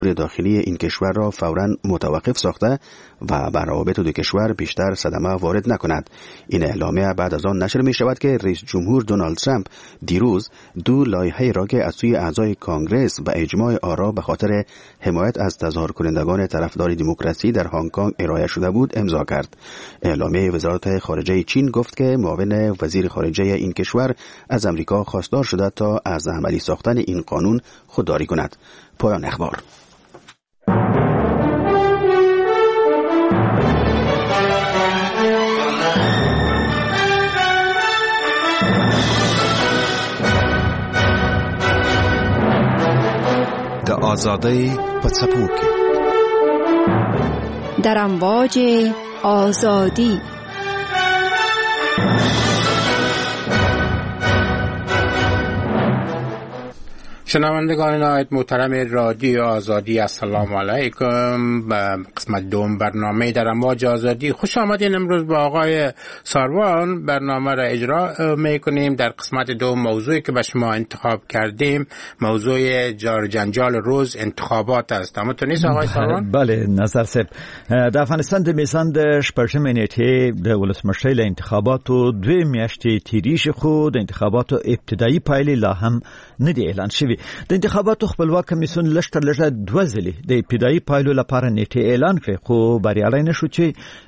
داخلی این کشور را فوراً متوقف ساخته و بر روابط دو کشور بیشتر صدمه وارد نکند. این اعلامیه بعد از آن نشر می شود که رئیس جمهور دونالد ترامپ دیروز دو لایحه را که از سوی اعضای کانگرس و اجماع آرا به خاطر حمایت از تظاهر کنندگان طرفدار دموکراسی در هنگ کنگ ارائه شده بود امضا کرد. اعلامیه وزارت خارجه چین گفت که معاون وزیر خارجه این کشور از امریکا خواستار شده تا از عملی ساختن این قانون خودداری کند. پایان اخبار. د آزادۍ په څپو کې در امواج آزادی. شنوندگان نهایت محترم رادیو آزادی، السلام علیکم. قسمت دوم برنامه در امواج آزادی خوش آمدین. امروز با آقای ساروان برنامه را اجرا میکنیم. در قسمت دوم موضوعی که به شما انتخاب کردیم موضوع جار جنجال روز انتخابات است. اما تو نیست آقای ساروان؟ بله نظر صاحب، د افغانستان د میزان د شپږمې نیټې د ولسمشرۍ له انتخاباتو 2 میاشتې تیرې شي، خو د انتخاباتو ابتدایي پایلې لا هم نه دي اعلان شوي. د انتخاباتو خپلواک کمیسیون لږ تر لږه 2 ځلې د ابتدایي پایلو لپاره نیټې اعلان کړې، خو بریالی نشو چې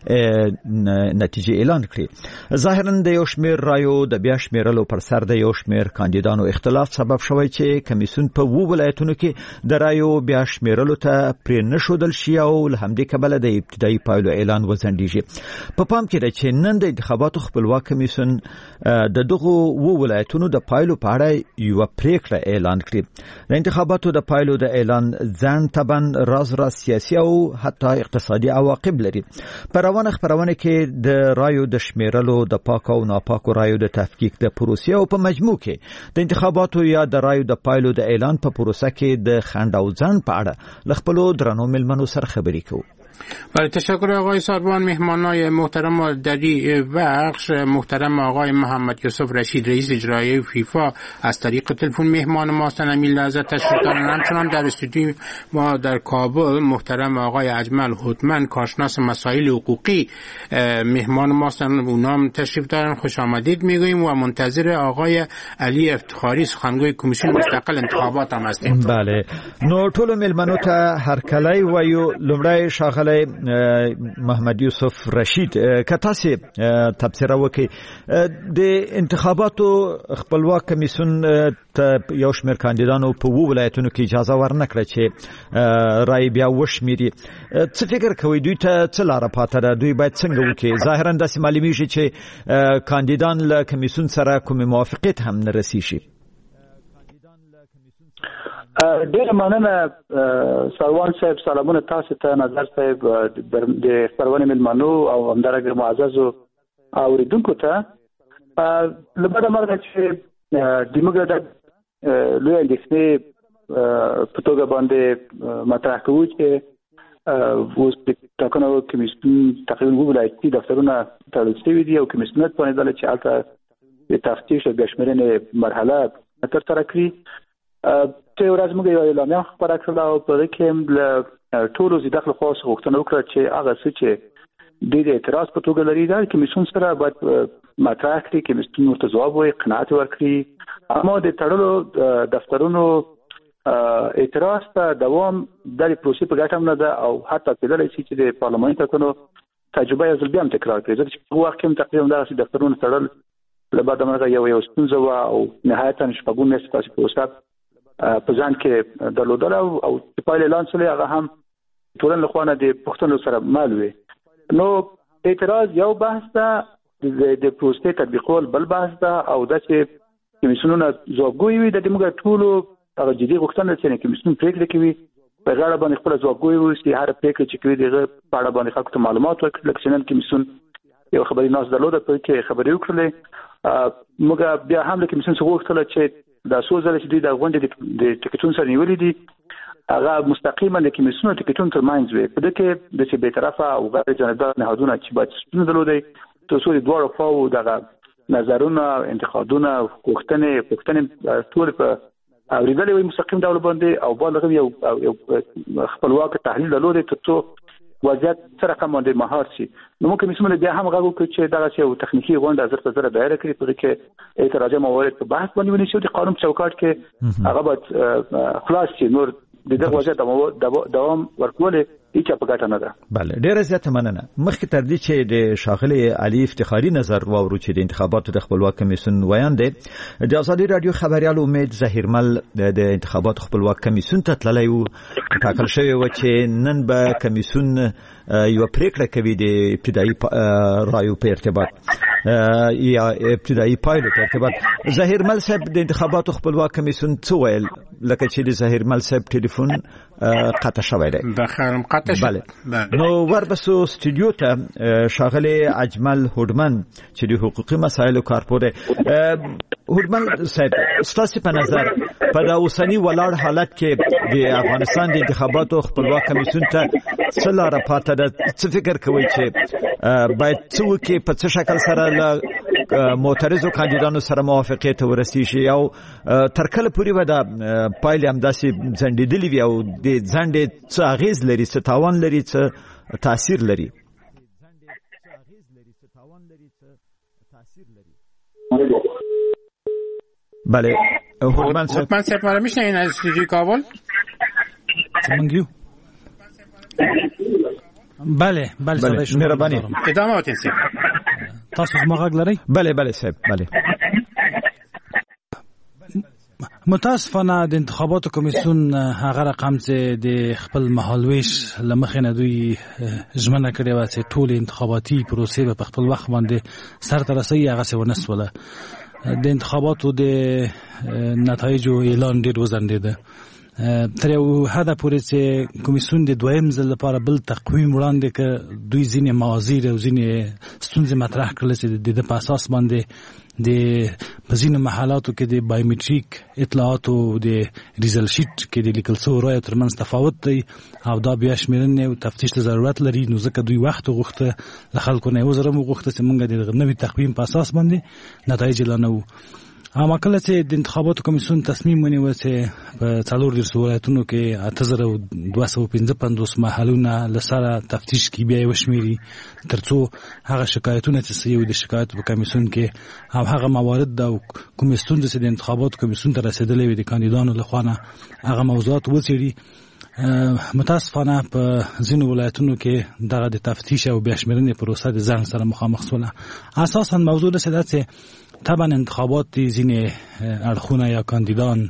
نتیجې اعلان کړي. ظاهراً د یو شمېر رایو د بیا شمېرلو پر سر د یو شمېر کاندیدانو اختلاف سبب شوی چې کمیسیون په 2 ولایتونو کې د رایو بیا شمېرلو ته پرې نښودل شي او له همدې کبله د ابتدایي پایلو اعلان وځنډېږي. په پام کې ده چې نن د انتخاباتو خپلواک کمیسیون د دغو 2 ولایتونو د پایلو په اړه یوه پریکړه اعلان کړي. د انتخاباتو د پایلو د اعلان ځان طبعا راز سیاسي او حتی اقتصادي عواقب لري. په روانه خپرونه کې د رایو د شمیرلو، د پاک او ناپاکو رایو د تفکیک د پروسې او په مجموع کې د انتخاباتو یا د رایو د پایلو د اعلان په پروسه کې د خنډ او ځنډ په اړه له خپلو درنو مېلمنو سره خبرې کوو. بله، تشکر آقای ساروان. مهمانای محترم در این بخش محترم آقای محمد یوسف رشید رئیس اجرایی فیفا از طریق تلفن مهمان ما هستند. همین لحظه تشریف دارن. همچنان در استودیو ما در کابل محترم آقای اجمل حتمن کارشناس مسائل حقوقی مهمان ما هستند. اونا هم تشریف دارن. خوش آمدید میگوییم و منتظر آقای علی افتخاری سخنگوی کمیسیون مستقل انتخابات هم هستیم. بله، نو ټول مېلمنو ته هرکلی وایو. لومړی ښاغلی محمد یوسف رشید، که تاسو تبصره وکړئ د انتخاباتو خپلواک کمیسیون ته یو شمېر کاندیدانو په 2 ولایتونو کې اجازه ورنکړه چې رای بیا وشمېري. څه فکر کوئ دوی ته څه لاره پاته ده؟ دوی باید څنګه وکړي؟ ظاهراً داسې معلومیږي چې کاندیدان له کمیسیون سره کومې موافقت هم نه رسیږي. ډېر مننه سروان صاحب. سلامونه تاسو ته، نظر صاحب، د خپرونې مېلمنو او همدارنګه معززو اوریدونکو ته. له بده مرغه چې د موږ د لوی اندېښنې په توګه باندې مطرح کوو چې اوس د ټاکنو کمیسیون تقریبا 2 ولایتي دفترونه تړل شوي دي او کمیسیونر توانېدله چې هلته د تفتیش او بیا شمېرنې مرحله ترسره کړي. ته ورځ موږ یو اعلامیه خپره کړله او په هغې کې له ټولو زیات خلکو څخه غوښتنه وکړه چې هغه څه چې دوی د اعتراض په توګه لري دا کمیسیون سره باید مطرح کړي، کمیسیون ورته ځواب وایي، قناعت ورکړي. اما د تړلو دفترونو اعتراض ته دوام د پروسې په ګټه هم نه ده او حتی کېدلی شي چې د پارلماني ټاکنو تجربه یو ځل بیا هم تکرار کړي. ځکه چې په وخت کې هم تقریبا دغسې دفترونه تړل له بده مرغه یو ستونزه وه او نهایتا 4 میاشتې داسې پروسه په ځان کې درلودله او چې پایلې اعلان شولې هغه هم ټولنې له خوا نه د پوښتنو سره مل وې. نو اعتراض یو بحث ده، د پروسې تطبیقول بل بحث ده او دا چې کمیسیونونه ځوابګوی وي د موږ ټولو هغه جدي غوښتنه چې کمیسیون پرېکړې کوي په غاړه باندې خپله ځوابګوی واوسي. هر پرېکړه چې کوي د هغه په اړه باندې خلکو ته معلومات ورکړي. لکه چې نن کمیسیون یو خبري ناست درلوده په کې خبرې وکړلې. موږ بیا هم له کمیسیون څخه غوښتله چې دا څو ځله چې دوی د غونډې د ټکټونو سره نیولي دي هغه مستقیما د کمیسیونو ټکټونو ترمنځ وي. په دې کې د چې بېطرفه او غیر جانبدار نهادونه چې باید شتون درلودی تر څو د دواړو خواوو دغه نظرونه، انتقادونه، پوښتنې ټول په اوریدل وي مستقیم ډول باندې او بالغ یو خپلواک تحلیل لري ته وضعیت سره کوم د مهار شي نو ممکن اسمه بیا هم غواړو چې دا یو تخنیکی غونډه زر په زر دایره کړي په کې اعتراض موارد په بحث باندې ونیسي د قانون چوکاټ کې هغه به خلاص شي نور دغه وضعیت دوام ورکول هیڅ په ګټه نه ده. بله ډیره زیاته مننه. مخکې تر دې چې د شاغلي علي افتخاري نظر واورو چې د انتخاباتو د خپلواک کمیسیون ویان دی د ازادي رادیو خبريال امید ظهیرمل د انتخاباتو خپلواک کمیسیون ته تللی و ټاکل شوی و چې نن به کمیسیون یو پریکړه کوي د ابتدایي رایو په ارتباط یا ابتدایي پایلو په ارتباط. ظهیرمل صاحب د انتخاباتو خپلواک کمیسیون څه ویل لکه چې د ظهیرمل صاحب ټلیفون قطع شوی دی؟ بخیر قطع شوی. نو وربسو استودیو ته شاغلی اجمل هوډمن چې د حقوقي مسایلو کارپور هوډمن صاحب ستاسو په نظر په دا اوسنی ولاړ حالت کې د افغانستان د انتخاباتو خپلواک کمیسیون ته څه لاره پاته ده؟ څه فکر کوئ چې باید څه وکړي په څه شکل سره له معترضو کاندیدانو سره موافقې ته ورسیږي او تر کله پورې به دا پایلې همداسې ځنډېدلې وي او د ځنډې څه اغېز لري، څه تاوان لري، څه تاثیر لري؟ بله هوډمن صاحب ما میشنوین از استودیوی کابل؟ منگیو بله صدای شما مهربانی ادامه وتین صاحب. تاسو ما غږ لرئ؟ بله صاحب بله. متاسفانه د انتخاباتو کمیسیون هغه رقم چې د خپل مهالویش لمخې نه دوی ژمنه کړې وه چې ټول انتخاباتي پروسې به په خپل وخت باندې سرته رسوي، هغسې ونه سوله. د انتخاباتو د نتایجو اعلان ډېر وځنډېده تر یو حده پورې چې کمیسیون د دویم ځل لپاره بل تقویم وړاندې کړ. دوی ځینې موازیر او ځینې ستونزې مطرح کړل چې د دې په اساس باندې د په ځینو محلاتو کې د بایومټریک اطلاعاتو د ریزل شیټ کې د لیکل شویو رایو ترمنځ تفاوت دی او دا بیا شمېرنې او تفتیش ته ضرورت لري. نو ځکه دوی وخت وغوښته، له خلکو نه یې وزره وغوښته چې موږ د نوي تقویم په اساس باندې نتایج اعلانوو. اما کله چې د انتخاباتو کمیسیون تصمیم ونیو چې په 14 ولایتونو کې 8255 محلونه لسره تفتیش کې بیا وشمیري ترڅو هغه شکایتونه چې یو د شکایت په کمیسیون کې او هغه موارد د کمیسیون د انتخاباتو کمیسیون ته رسیدلې وي د کاندیدانو لخوا نه هغه موضوعات وڅېړي. متاسفانه په ځینو ولایتونو کې دغه د تفتیش او بیا شمیرنې پروسه د ځنډ سره مخامخ شوله. اساسا موضوع داسې ده چې طبعا انتخابات ځینې اړخونه یا کاندیدان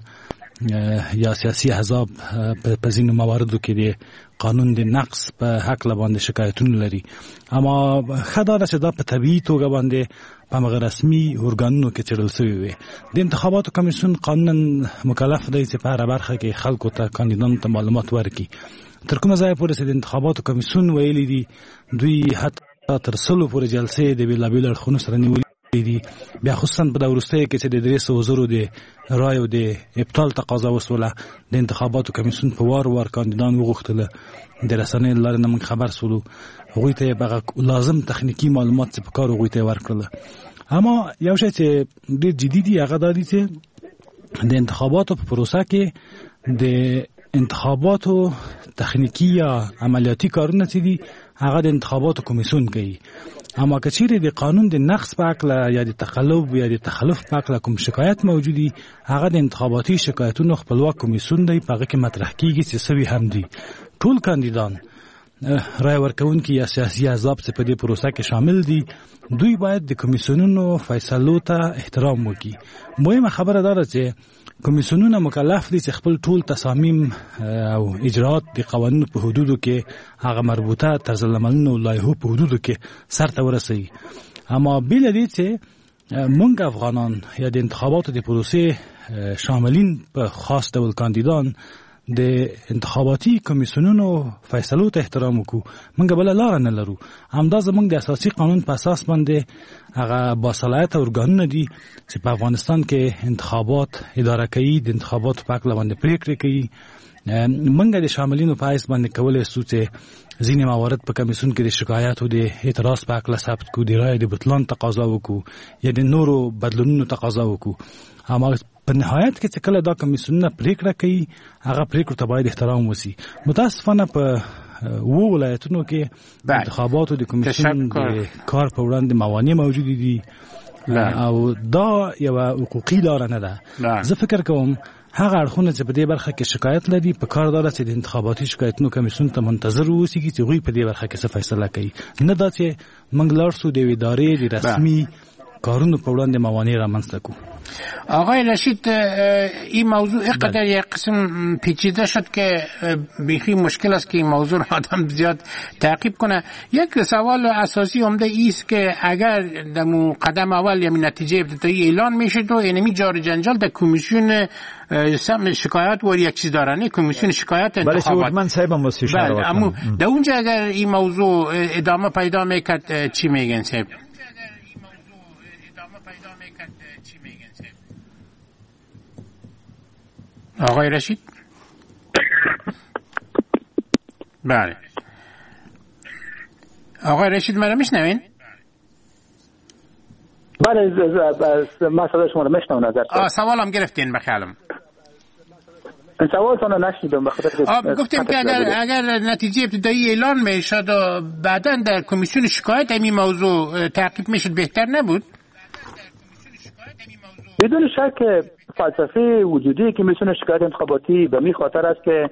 یا سیاسي احزاب په ځینو مواردو کې د قانون د نقض په حق باندې شکایتونه لري، اما ښه دا ده چې دا په طبیعي توګه باندې په هغه رسمي ارګانونو کې څېړل شوي وي. د انتخاباتو کمیسیون قانونا مکلف دی چې په هره برخه کې خلکو ته کاندیدانو ته معلومات ورکړي. تر کومه ځایه پورې چې د انتخاباتو کمیسیون ویلي دي دوی حتی تر 100 پورې جلسې د بېلابېلو اړخونو سره نیولي دي. بیا خصوصا په دا وروستیو کې چې د 300,000 د رایو د ابطال تقاضا وسوله د انتخاباتو کمیسیون په وار کاندیدان وغوښتله د رسنیو له لارې نه موږ خبر سولو، هغوی ته یې لازم تخنیکي معلومات چې په کار هغوی ته یې ورکړله. اما یو شی چې ډېر جدي دي هغه دا دي چې د انتخاباتو په پروسه کې د انتخاباتو تخنیکی یا عملیاتي کارونه چې دي هغه د انتخاباتو کمیسیون کوي. اما که چیرې د قانون د نقض په اړه یا د تقلب یا د تخلف په اړه کوم شکایت موجودي هغه د انتخاباتي شکایتونو خپلواک کمیسیون دی، په هغه کې مطرح کیږي چې سوي هم دي. ټول کاندیدان رای ورکوونکي یا سیاسي احزاب چې په دې پروسه کې شامل دي دوی باید د کمیسیونونو فیصلو ته احترام وکړي. مهمه خبره دا ده چې کمیسیونونه مکلف دي چې خپل ټول تصامیم او اجرات د قوانینو په حدودو کې هغه مربوطه طرزالعملونو او لایحو په حدودو کې سرته ورسوي. اما بل دې چې موږ افغانان یا د انتخاباتو د پروسې شاملین په خاص ډول کاندیدان د انتخاباتي کمیسیونونو فیصلو ته احترام وکړو، موږ بل لار نه لرو. همدا زموږ د اساسي قانون په اساس باندې هغه باصلاحیته ارګانونه دي چې په افغانستان کې انتخابات اداره کوي، د انتخاباتو په اړه باندې پریکړې کوي. موږ د شاملینو په حیث باندې کولای شو چې ځینې موارد په کمیسیون کې د شکایت او د اعتراض په اړه ثبت کړو، د رایې د بطلان تقاضا وکړو یا د نورو بدلونونو تقاضا وکړو. اما په نهایت کې چې کله دا کمیسیونونه پریکړه کوي هغه پریکړو ته باید احترام وسی. متاسفانه په ولایتونو کې انتخاباتو د کمیسیون د کار په وړاندې موانع موجود دي او دا یو حقوقي لار نه ده. زه فکر کوم هغه اړخونه چې په دې برخه کې شکایت لري په کار دار چې د انتخاباتي شکایتونو کمیسیون ته منتظر اوسېږي چې هغوی په دې برخه کې څه فیصله کوي، نه دا چې موږ لاړ شو د یوې ادارې د رسمي کارونو په وړاندې موانع رامنځته کړو. آقای رشید، این موضوع اینقدر یک قسم پیچیده شد که بیخی مشکل است که این موضوع را آدم زیاد تعقیب کنه. یک سوال اساسی عمده ایست که اگر در قدم اول یعنی نتیجه ابتدایی اعلان میشه تو اینمی جار جنجال در کمیسیون شکایت و یک چیز دارن، کمیسیون شکایت انتخابات. من صاحب مستشار اما در اونجا اگر این موضوع ادامه پیدا میکرد چی میگن صاحب؟ آقای رشید؟ بله آقای رشید مرا میشنوین؟ بله من صدای شما رو میشنوم. نظر سوالم گرفتین بخیالم. سوالتون نشنیدم بخاطر گفتیم که اگر نتیجه ابتدایی اعلان میشد و بعدا در کمیسیون شکایت این موضوع تعقیب میشد بهتر نبود؟ بدون شک فلسفه وجودی کمیسیون شکایت انتخاباتی به می خاطر است که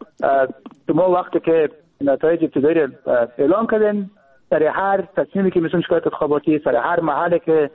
ما وقتی که نتایج ابتدایی اعلان کردن در هر تصمیمی که کمیسیون شکایت انتخاباتی سر هر محله که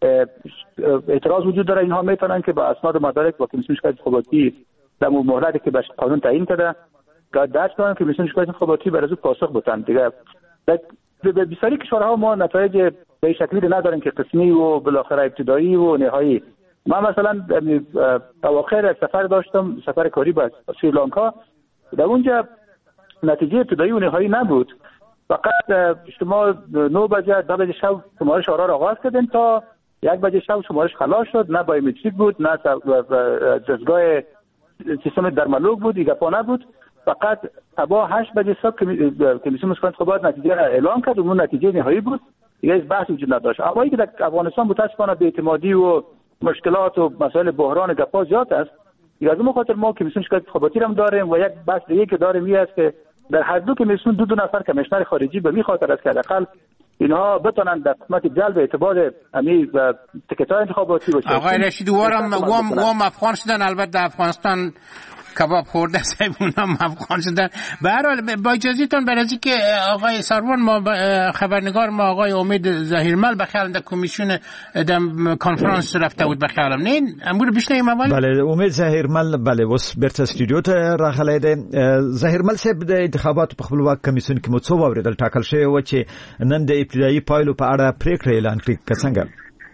اعتراض وجود داره اینها میتونن که با اسناد و مدارک با کمیسیون شکایت انتخاباتی در مهلتی که به قانون تعیین کرده دست کنن که کمیسیون شکایت انتخاباتی بر از پاسخ بدن. دیگه به بسیاری کشورها ما نتایج به شکلی نداریم که قسمی و بالاخره ابتدایی و نهایی. من مثلا اواخر سفر داشتم، سفر کاری به سریلانکا، در اونجا نتیجه ابتدایی و نهایی نبود، فقط شما 9 بجه 10 بجه شب شمارش آرا را آغاز کردن تا 1 بجه شب شمارش خلاص شد. نه بایومتریک بود، نه دستگاه سیستم درملوگ بود، دیگه پا نبود. فقط صبح 8 بجه صبح کمیسیون شکایت انتخابات نتیجه را اعلان کرد و اون نتیجه نهایی بود، دیگه هیچ بحث وجود نداشت. اما اینکه در افغانستان متاسفانه بی‌اعتمادی و مشکلات و مسائل بحران گپا زیاد است، دیگه از اون خاطر ما کمیسیون شکایت انتخاباتی هم داریم و یک بحث دیگه که داریم این است که در هر دو کمیسیون دو نفر کمیشنر خارجی به می خاطر است که حداقل اینها بتونن در قسمت جلب اعتبار امی و تکتای انتخاباتی باشه. آقای رشید وام افغان شدن، البته افغانستان کباب خورده سایبون هم افغان شدن. به هر حال با اجازهتون برای که آقای سروان ما خبرنگار ما آقای امید ظهیرمل بخیالم در کمیسیون کنفرانس رفته بود بخیالم نه امور بشنویم اول. بله امید ظهیرمل بله وس برته استودیو ته راغلی دی. ظهیرمل صاحب د انتخاباتو په خپلواک کمیسیون کې مو څه واوریدل ټاکل شوی و چې نن د ابتدایي پایلو په اړه پریکړه اعلان کړي که څنګه؟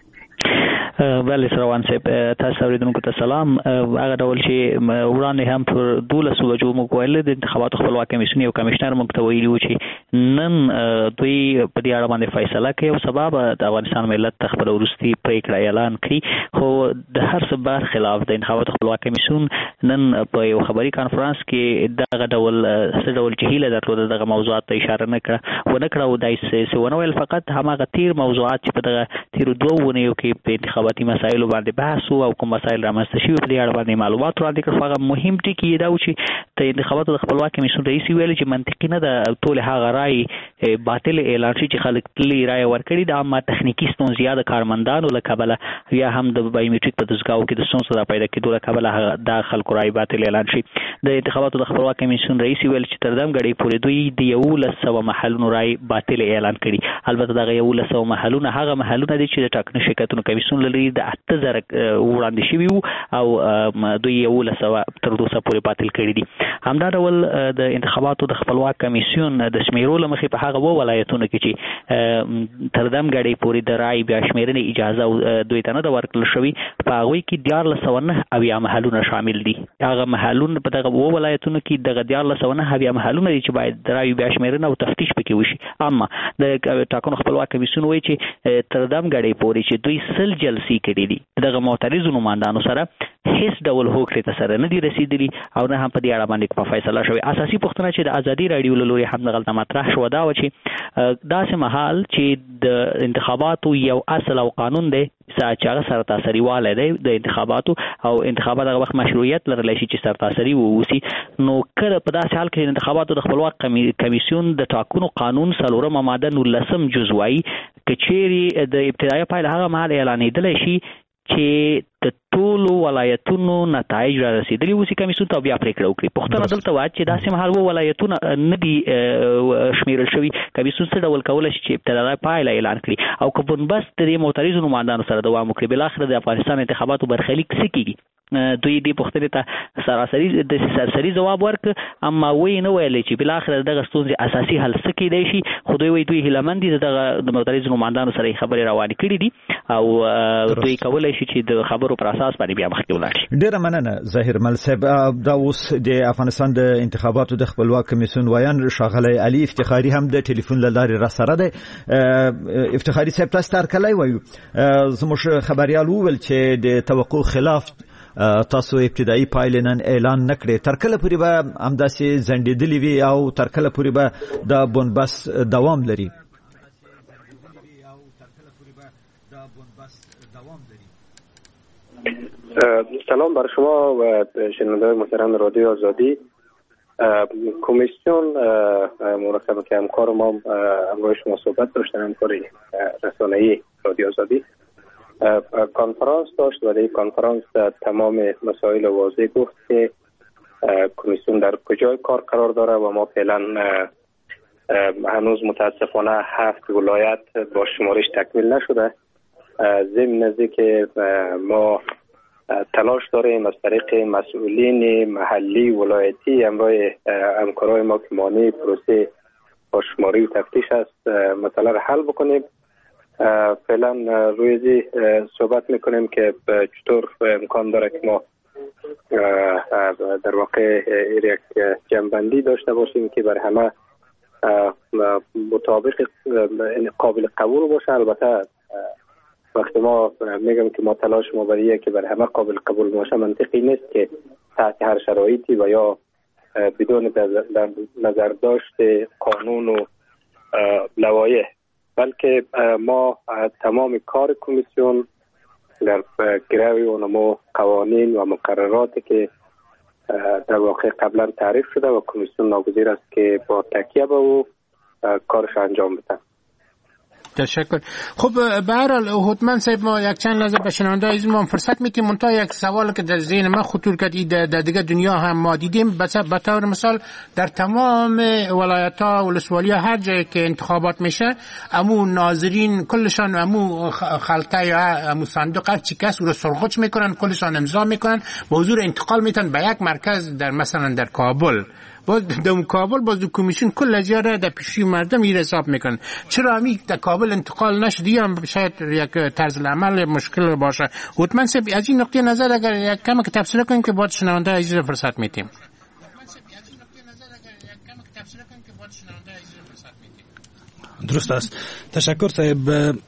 بله سروان صاحب تاسو اوریدونکو ته سلام. هغه ډول چې وړاندې هم پر 12 بجو موږ ویل د انتخاباتو خپلواک کمیسیون یو کمشنر موږ ته ویلي و چې نن دوی په دې اړه باندې فیصله کوي او سبب د افغانستان ملت خپل وروستي پریکړه اعلان کړي. خو د هر څه بر خلاف د انتخاباتو خپلواک کمیسیون نن په یو خبري کانفرنس کې دغه ډول جهیله درلوده دغه موضوعات ته اشاره نه کړه او دای څه ونه ویل، فقط هماغه تیر موضوعات چې په دغه تیر 2 ونیو کې په انتخاباتي مسایل باندې بحث او کوم مسایل رامنځته شوي په دې اړه باندې معلومات وړاندې کړل. هغه مهم ټکی دا و چې د انتخاباتو د خپلواک کمیسیون رئیس ویل چې منطقي نه ده ټول هغه رائے باطل اعلان شي چې خلک تللی رائے ورکړي د عامه تخنیکی ستونزې یا د کارمندانو له کبله یا هم د بایومټریک په دستګاو کې د ستونزو د پیدا کېدو له کبله د خلکو رائے باطل اعلان شي. د انتخاباتو د خپلواک کمیسیون رئیس ویل چې تر دم غړي پورې دوی د 1100 محلونو رائے باطل اعلان کړي. البته دغه 1100 محلونه هغه محلونه دي چې د ټاکنو شرکتونو کمیسیون لري د 8000 وړاندې شوي او دوی 1100 تر 200 پورې باطل کړي دي. همدا ډول د انتخاباتو د خپلواک کمیسیون د شمیرو لمخې په هغه ولایتونو کې چې تر دم غړي پورې د رائے بیا شمیرنې اجازه دوی ته نه د ورکړل شوی، په هغه کې 1409 اویا محلونه شامل دي. هغه محلونه په دغه ولایتونو کې دغه 1409 اویا محلونه دي چې باید د رائے بیا شمیرنه او تفتیش پکې وشي. اما د ټاکنو خپلواک کمیسیون وایي چې تر دم غړي پورې چې دوی سل جلسې توصیه کړې دي دغه معترضو نمائندانو سره هیڅ ډول هوکړې ته سره نه دي رسیدلي او نه هم په دې اړه باندې په فیصله شوی. اساسي پوښتنه چې د ازادي رادیو له لوري هم دغلته مطرح شو دا و چې داسې مهال چې د انتخاباتو یو اصل او قانون دی چې هغه سرتاسري واله دی د انتخاباتو او انتخابات هغه وخت مشروعیت لرلی شي چې سرتاسري ووسی نو کله په داسې حال کې انتخاباتو د خپلواک کمیسیون د ټاکنو قانون 4 ماده 19 جزء وايي کچېری د ابتدایي پایله هغه مهال اعلانېدلی شي چې د ټولو ولایتونو نتایج را رسیدلي اوسي کمیسیون ته بیا پریکړه وکړي. پوښتنه دلته وه چې داسې مهال ولایتونه نه دي شمیرل شوي کمیسیون څه ډول کولی شي چې ابتدایي پایله اعلان کړي او که بنبست د دې معترضو نمایندانو سره دوام وکړي بالاخره د افغانستان انتخاباتو برخلیک څه کېږي. دوی دې پوښتنې ته سراسري د سرسري ځواب ورکړ اما وایي نه ویلې چې بالاخره دغه ستونزې اساسي حل څه کېدی شي خو دوی وایي دوی هیلهمند دي دغه د معترضو نمایندانو سره یې خبرې روانې کړي دي او دوی کولی شي چې د خبرو پر اساس باندې بیا مخکې ولاړ شي. ډېره مننه ظاهر مل صاحب. دا اوس د افغانستان د انتخاباتو د خپلواک کمیسیون ویان ښاغلی علي افتخاري هم د ټلیفون له لارې راسره دی. افتخاري صاحب تاسو ته هرکلی وایو. زموږ خبریال وویل چې د توقع خلاف تاسو ابتدایي پایلې نن اعلان نه کړې تر کله پورې به همداسې ځنډېدلې وي او تر کله پورې به د بنبست دوام لري؟ سلام بر شما و شنونده‌های محترم رادیو آزادی. کمیسیون مرکب که همکار ما همراه شما صحبت داشتن همکاری رسانه‌ای رادیو آزادی کنفرانس داشت و در کنفرانس تمام مسائل واضح گفت که کمیسیون در کجای کار قرار داره و ما فعلا هنوز متاسفانه 7 ولایت با شمارش تکمیل نشده. ضمن که ما تلاش داریم از طریق مسئولین محلی ولایتی همکارای ما که مانع پروسه شماری و تفتیش است مسئله را حل بکنیم. فعلا روی صحبت میکنیم که چطور امکان داره که ما در واقع یک جنبندی داشته باشیم که بر همه مطابق قابل قبول باشه. البته وقتی ما میگم که ما تلاش ما برای که بر همه قابل قبول باشه منطقی نیست که تحت هر شرایطی و یا بدون نظر داشت قانون و لوایح، بلکه ما تمام کار کمیسیون در گروی اونمو قوانین و مقرراتی که در واقع قبلا تعریف شده و کمیسیون ناگزیر است که با تکیه به او کارش انجام بده. تشکر. خب به هر حال حتما صاحب ما یک چند لحظه به شنونده عزیز ما فرصت میتیم منتها یک سوال که در ذهن من خطور کرد در دیگه دنیا هم ما دیدیم به طور مثال در تمام ولایت ها ولسوالی ها هر جایی که انتخابات میشه امو ناظرین کلشان امو خلطه یا امو صندوق هر چی کس رو سرغوچ میکنن کلشان امضا میکنن به حضور انتقال میتن به یک مرکز در مثلا در کابل. باز در کابل باز کمیسیون کل اجاره در پیشی مردم این حساب میکنن. چرا همی در کابل انتقال نشدی هم شاید یک طرز العمل مشکل باشه. حتما از این نقطه نظر اگر یک کم که تفسیر کنیم که باید شنونده عزیز فرصت میتیم. درست است. تشکر صاحب.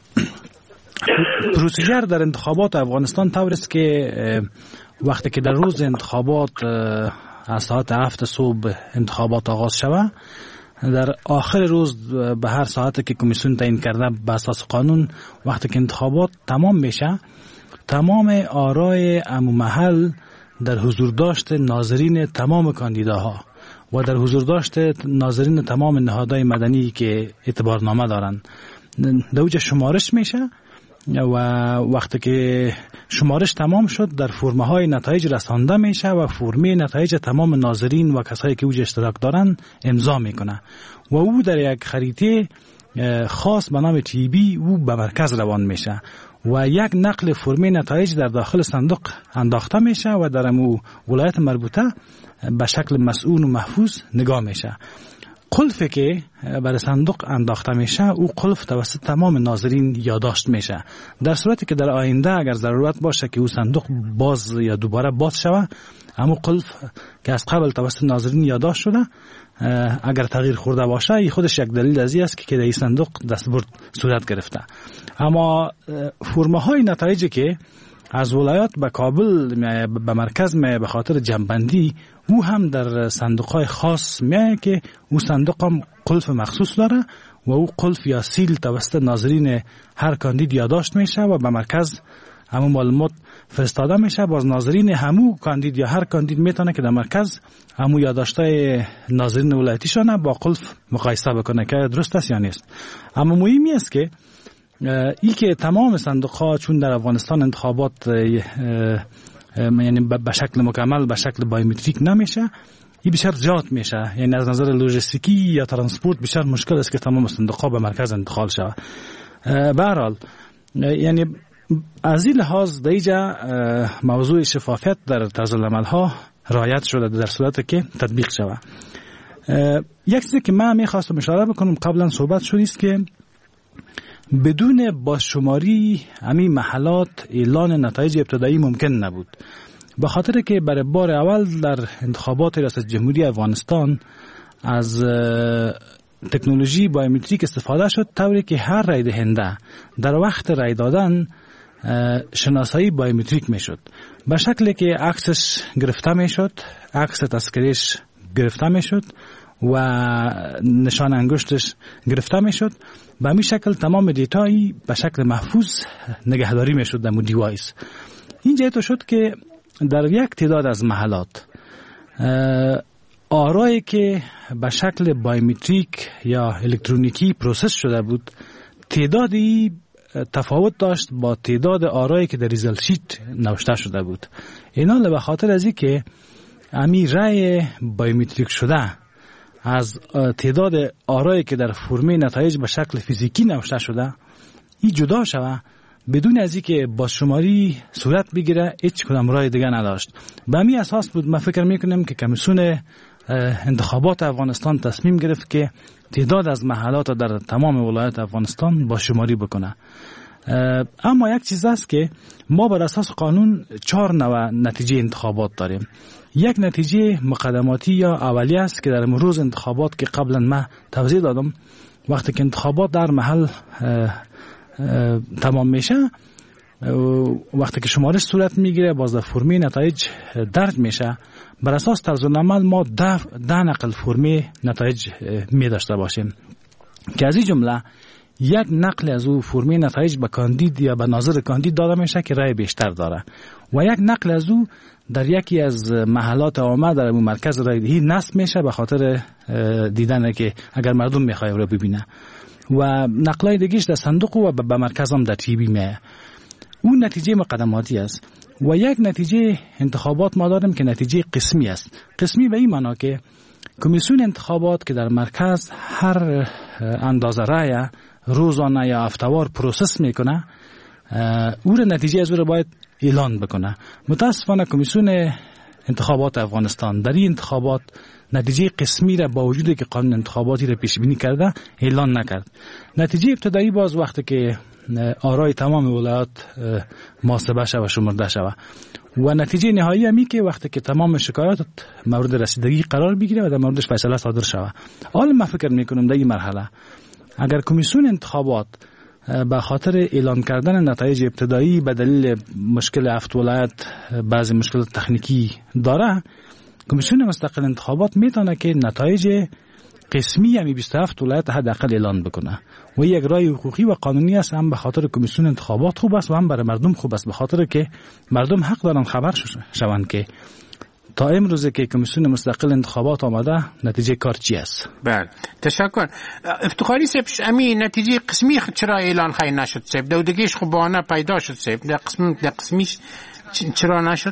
پروسیجر در انتخابات افغانستان طور است که وقتی که در روز انتخابات از ساعت 7 صبح انتخابات آغاز شود، در آخر روز به هر ساعتی که کمیسیون تعیین کرده به اساس قانون وقتی که انتخابات تمام میشه تمام آرای عموم محل در حضور داشت ناظرین تمام کاندیداها و در حضور داشت ناظرین تمام نهادهای مدنی که اعتبارنامه دارند دوجه شمارش میشه و وقتی که شمارش تمام شد در فرمه های نتایج رسانده میشه و فرمه نتایج تمام ناظرین و کسایی که اوج اشتراک دارن امضا میکنه و او در یک خریطه خاص به نام TB او به مرکز روان میشه و یک نقل فرمه نتایج در داخل صندوق انداخته میشه و در امو ولایت مربوطه به شکل مسئول و محفوظ نگاه میشه. قلفی که برای صندوق انداخته میشه او قلف توسط تمام ناظرین یادداشت میشه. در صورتی که در آینده اگر ضرورت باشه که او صندوق باز یا دوباره باز شود اما قلف که از قبل توسط ناظرین یادداشت شده اگر تغییر خورده باشه این خودش یک دلیل از این است که در این صندوق دستبرد صورت گرفته. اما فرمه های نتایجی که از ولایات به کابل به مرکز می به خاطر جمع‌بندی او هم در صندوق های خاص می که او صندوق هم قلف مخصوص داره و او قلف یا سیل توسط ناظرین هر کاندید یادداشت میشه و به مرکز همون معلومات فرستاده میشه. باز ناظرین همو کاندید یا هر کاندید میتونه که در مرکز همو یادداشتای ناظرین ولایتیشان با قلف مقایسه بکنه که درست است یا نیست. اما مهمی است که ای که تمام صندوق ها چون در افغانستان انتخابات یعنی به شکل مکمل به شکل بایومتریک نمیشه، این بیشتر زیاد میشه، یعنی از نظر لوجستیکی یا ترانسپورت بیشتر مشکل است که تمام صندوق ها به مرکز انتقال شود. به هر حال یعنی از این لحاظ دیجا موضوع شفافیت در طرز العمل ها رعایت شده در صورت که تطبیق شود. یک چیزی که من میخواستم اشاره بکنم قبلا صحبت شد است که بدون بازشماری همین محلات اعلان نتایج ابتدایی ممکن نبود، به خاطر که برای بار اول در انتخابات ریاست جمهوری افغانستان از تکنولوژی بایومتریک استفاده شد، طوری که هر رای دهنده در وقت رای دادن شناسایی بایومتریک میشد، به شکلی که عکسش گرفته میشد، عکس تذکرهش گرفته میشد و نشان انگشتش گرفته میشد. به همین شکل تمام دیتایی به شکل محفوظ نگهداری میشد در دیوایس. این جهت شد که در یک تعداد از محلات آرایی که به شکل بایومتریک یا الکترونیکی پروسس شده بود تعدادی تفاوت داشت با تعداد آرایی که در ریزالت شیت نوشته شده بود. اینا به خاطر از این که امی رای بایومتریک شده از تعداد آرایی که در فرمه نتایج به شکل فیزیکی نوشته شده این جدا شده بدون از اینکه بازشماری صورت بگیره هیچ کدام راه دیگه نداشت. به همین اساس بود من فکر میکنم که کمیسیون انتخابات افغانستان تصمیم گرفت که تعداد از محلات در تمام ولایات افغانستان بازشماری بکنه. اما یک چیز است که ما بر اساس قانون 4 نوع نتیجه انتخابات داریم. یک نتیجه مقدماتی یا اولیه است که در روز انتخابات که قبلا من توضیح دادم، وقتی که انتخابات در محل تمام میشه، وقتی که شمارش صورت میگیره باز در فرمه نتایج درج میشه، بر اساس طرز العمل ما 10 نقل فرمه نتایج می داشته باشیم که از این جمله یک نقل از او فرمه نتایج به کاندید یا به ناظر کاندید داده میشه که رای بیشتر داره و یک نقل از او در یکی از محلات عامه در مرکز رایدهی نصب میشه به خاطر دیدن که اگر مردم میخواد رو ببینه و نقلای دیگهش در صندوق و به مرکز هم در تیبی میه. اون نتیجه مقدماتی است. و یک نتیجه انتخابات ما داریم که نتیجه قسمی است. قسمی به این معنا که کمیسیون انتخابات که در مرکز هر اندازه رای روزانه یا هفتهوار پروسس میکنه، او را نتیجه از او را باید اعلان بکنه. متاسفانه کمیسیون انتخابات افغانستان در این انتخابات نتیجه قسمی را با وجودی که قانون انتخاباتی را پیش بینی کرده اعلان نکرد. نتیجه ابتدایی باز وقتی که آرای تمام ولایات محاسبه شود و شمرده شود و نتیجه نهایی همی که وقتی که تمام شکایات مورد رسیدگی قرار بگیره و در موردش فیصله صادر شود. حالا من فکر میکنم در این مرحله اگر کمیسیون انتخابات به خاطر اعلان کردن نتایج ابتدایی به دلیل مشکل 7 ولایت بعضی مشکلات تکنیکی داره، کمیسیون مستقل انتخابات میتونه که نتایج قسمی همی 27 ولایت حداقل اعلان بکنه و یک رای حقوقی و قانونی است، هم به خاطر کمیسیون انتخابات خوب است و هم برای مردم خوب است، به خاطر که مردم حق دارن خبر شوند که تا امروز که کمیسیون مستقل انتخابات آمده نتیجه کار چی است. بله تشکر. افتخاری صاحب همین نتیجه قسمی چرا اعلان خیلی نشد صاحب؟ دودگیش خب بهانه پیدا شد صاحب، در قسمیش چرا نشد؟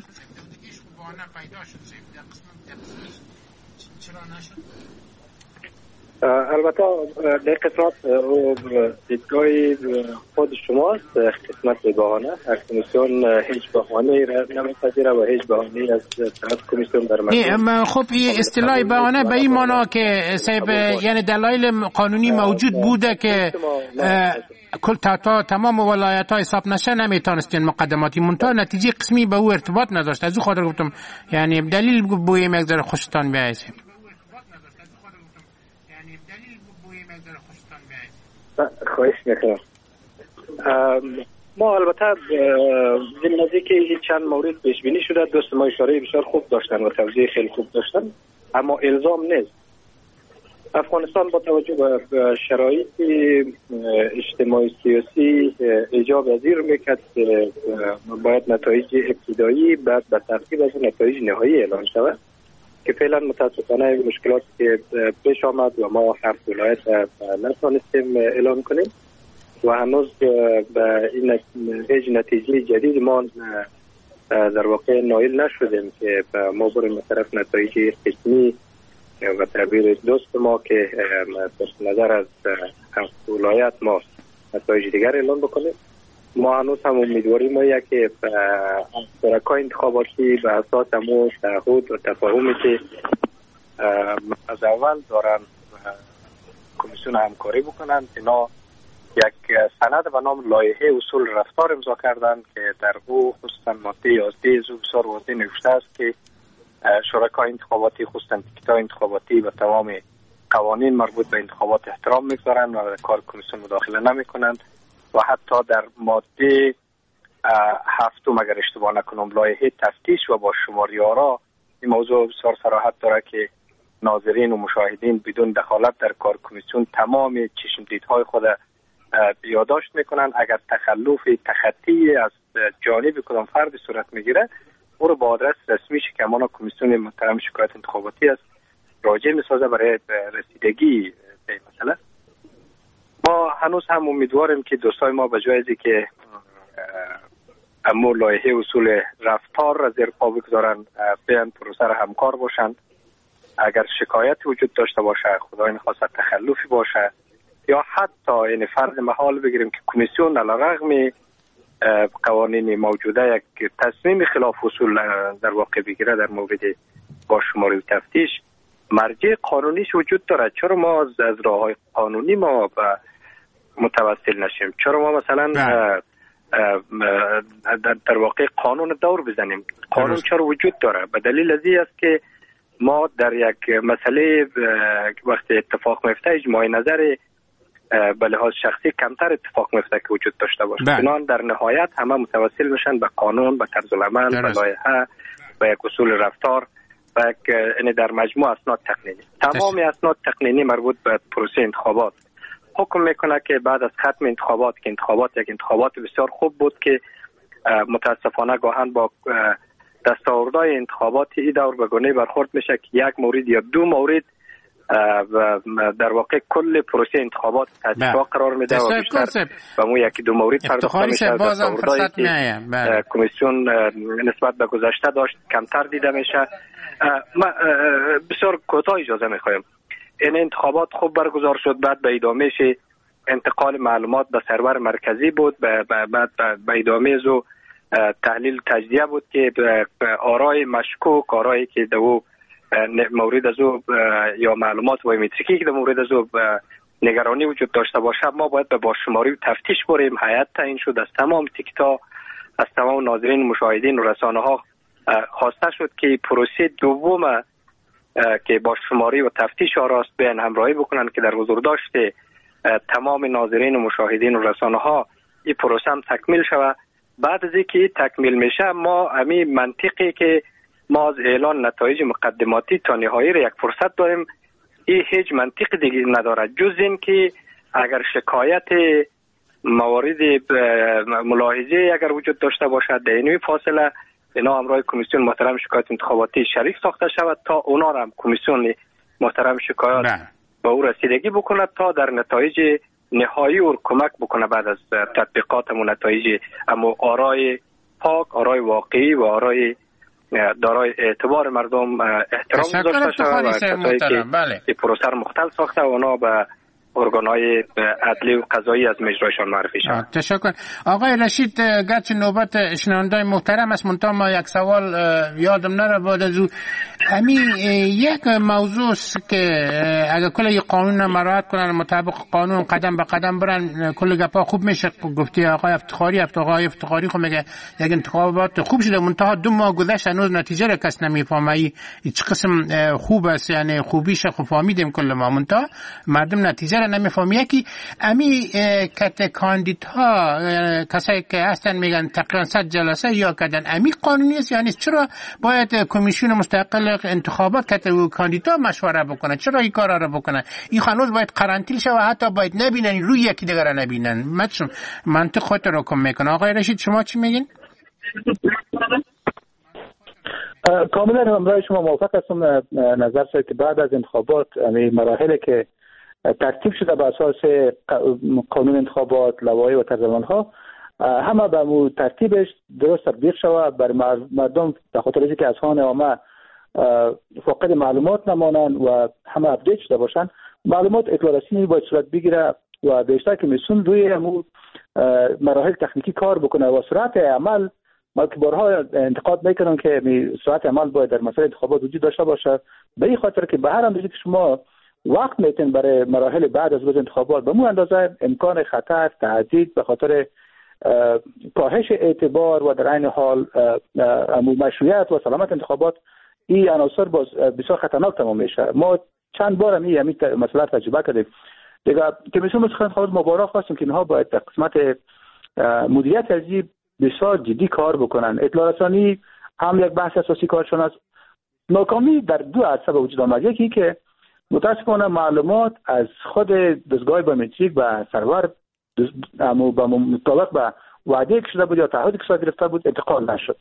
البته در قسمت دیدگاه خود شماست قسمت بهانه کمیسیون هیچ بهانه‌ای را نمی‌پذیره و هیچ بهانه‌ای از طرف کمیسیون در خب این اصطلاح بهانه به این معنا که صاحب یعنی دلایل قانونی موجود بوده که کل تمام ولایت‌ها حساب نشه نمیتونستین مقدماتی منتها نتیجه قسمی به او ارتباط نداشت. از او خاطر گفتم یعنی دلیل بویم یک ذره خوشتان بیاید. خواهش میکنم. ما البته این نزدیک چند مورد پیش بینی شده، دوست ما اشاره بسیار خوب داشتن و توضیح خیلی خوب داشتن، اما الزام نیست. افغانستان با توجه به شرایط اجتماعی سیاسی ایجاب پذیر میکرد که باید نتایج ابتدایی بعد به ترتیب از نتایج نهایی اعلان شود که فعلا متاسفانه مشکلاتی که پیش آمد و ما هر ولایت نتونستیم اعلان کنیم و هنوز به این نتیجه جدید ما در واقع نائل نشدیم که ما بریم طرف نتایج قسمی و تعبیر دوست ما که پس نظر از ولایت ما نتایج دیگر اعلان بکنیم. ما هنوز هم امیدواری ما که شرکای انتخاباتی به اساس همون تعهد و تفاهمی که از اول دارن کمیسیون همکاری بکنن، اینا یک سند به نام لایحه اصول رفتار امضا کردن که در او خصوصا ماده 11 از او بسیار واضح نوشته است که شرکای انتخاباتی خصوصا تیکت‌های انتخاباتی و تمام قوانین مربوط به انتخابات احترام میگذارند و کار کمیسیون مداخله نمیکنند و حتی در ماده 7 اگر اشتباه نکنم لایحه تفتیش و با شماری آرا این موضوع بسیار صراحت داره که ناظرین و مشاهدین بدون دخالت در کار کمیسیون تمام چشم دیدهای خود یادداشت میکنن. اگر تخلف تخطی از جانب کدام فرد صورت میگیره او رو با آدرس رسمی که همانا کمیسیون محترم شکایت انتخاباتی است راجع میسازه برای رسیدگی به مسئله. ما هنوز هم امیدواریم که دوستای ما به جای ازی که امور لایحه اصول رفتار را زیر پا بگذارن بیان پروسه را همکار باشند. اگر شکایت وجود داشته باشه، خدای نخواست تخلفی باشه یا حتی این فرض محال بگیریم که کمیسیون علیرغم قوانین موجوده یک تصمیم خلاف اصول در واقع بگیره در مورد با شماری و تفتیش، مرجع قانونیش وجود داره. چرا ما از راههای قانونی ما متوسل نشیم؟ چرا ما مثلا در واقع قانون دور بزنیم؟ قانون چرا وجود داره؟ به دلیل ازی است که ما در یک مسئله وقتی اتفاق میفته اجماع نظر به لحاظ شخصی کمتر اتفاق میفته که وجود داشته باشه. بنان در نهایت همه متوسل میشن به قانون، به طرز العمل، به لایحه، به یک اصول رفتار و یک در مجموع اسناد تقنینی. تمام اسناد تقنینی مربوط به پروسه انتخابات حکم میکنه که بعد از ختم انتخابات که یک انتخابات بسیار خوب بود که متاسفانه گاهن با دستاوردهای انتخاباتی ای دور به گونه برخورد میشه که یک مورد یا دو مورد در واقع کل پروسه انتخابات تحت قرار میده و بیشتر به اون یکی دو مورد پرداخته میشه. دستاوردهایی که کمیسیون نسبت به گذشته داشت کمتر دیده میشه. بسیار کوتاه اجازه میخوایم. این انتخابات خوب برگزار شد، بعد به ادامهش انتقال معلومات به سرور مرکزی بود، بعد به ادامه زو تحلیل تجزیه بود که آرای مشکوک، آرایی که دو مورد از او یا معلومات بایومتریکی که در مورد از او نگرانی وجود داشته باشه ما باید به باشماری و تفتیش بریم. هیئت تعیین شد، از تمام تیکتا، از تمام ناظرین، مشاهدین و رسانه ها خواسته شد که پروسه دوم که باشماری و تفتیش آراست بیان همراهی بکنن که در حضور داشته تمام ناظرین و مشاهدین و رسانه ها این پروسه هم تکمیل شود. بعد از اینکه تکمیل میشه ما همین منطقی که ما از اعلان نتایج مقدماتی تا نهایی را یک فرصت داریم، این هیچ منطق دیگه نداره جز این که اگر شکایت موارد ملاحظه اگر وجود داشته باشد در این فاصله اینا همراه کمیسیون محترم شکایت انتخاباتی شریک ساخته شود تا اونا را هم کمیسیون محترم شکایت به او رسیدگی بکند تا در نتایج نهایی او کمک بکنه بعد از تطبیقات و نتایج اما آرای پاک، آرای واقعی و آرای دارای اعتبار مردم احترام گذاشته شود و کسایی که پروسه مختل ساخته اونا به ارگان‌های عدلی و قضایی از مجرایشان معرفی شد. تشکر. آقای رشید، گرچه نوبت شنوندای محترم است، منتها ما یک سوال یادم نره بود از او. یک موضوع است که اگر کل قانون مراعات کنن، مطابق قانون قدم به قدم برن، کل گپا خوب میشه. گفتی آقای افتخاری خو میگه یک انتخابات خوب شده، منتها 2 ماه گذشت هنوز نتیجه را کس نمیفهمه. هیچ قسم خوب است، یعنی خوبیش خو فهمیدیم کل ما، منتها مردم نتیجه را نمیفهمه. یکی کت کاندیدها کسایی که هستن میگن تقریبا 100 جلسه یا کردن. قانونی است، یعنی چرا باید کمیسیون مستقل انتخابات کت کاندیدا مشوره بکنه؟ چرا این کارا رو بکنه؟ این هنوز باید قرنطینه شه و حتی باید نبینن روی یکی دیگه را نبینن. منطق خودت رو کم میکنه. آقای رشید شما چی میگین؟ کاملا همراه شما موافق هستم. نظر که بعد از انتخابات مراحلی که ترتیب شده بر اساس قانون انتخابات، لوایح و طرزالعمل‌ها همه به ترتیبش درست تطبیق شود بر مردم، به خاطر اینکه از هان عامه فاقد معلومات نمانند و همه اپدیت شده باشند. معلومات اطلاع رسانی باید صورت بگیره و بیشتر که میسون روی مراحل تکنیکی کار بکنه و سرعت عمل. ما که بارها انتقاد میکنن که سرعت عمل باید در مسائل انتخابات وجود داشته باشه، به این خاطر که به هر اندازه که شما وقت میتین برای مراحل بعد از روز انتخابات، به مو اندازه امکان خطر، تهدید به خاطر کاهش اعتبار و در عین حال مشروعیت و سلامت انتخابات، این عناصر باز بسیار خطرناک تمام میشه. ما چند بار همین مسئله تجربه کردیم دیگه. کمیسیون انتخابات مبارک خواستیم که اینها باید در قسمت مدیریت ارزی بسیار جدی کار بکنن. اطلاع رسانی هم یک بحث اساسی کارشون است. ناکامی در 2 عرصه به وجود آمد. یکی که متاسفانه معلومات از خود دستگاه بیومتریک و سرور با مطابق به وعده که شده بود یا تعهدی که صورت گرفته بود انتقال نشد.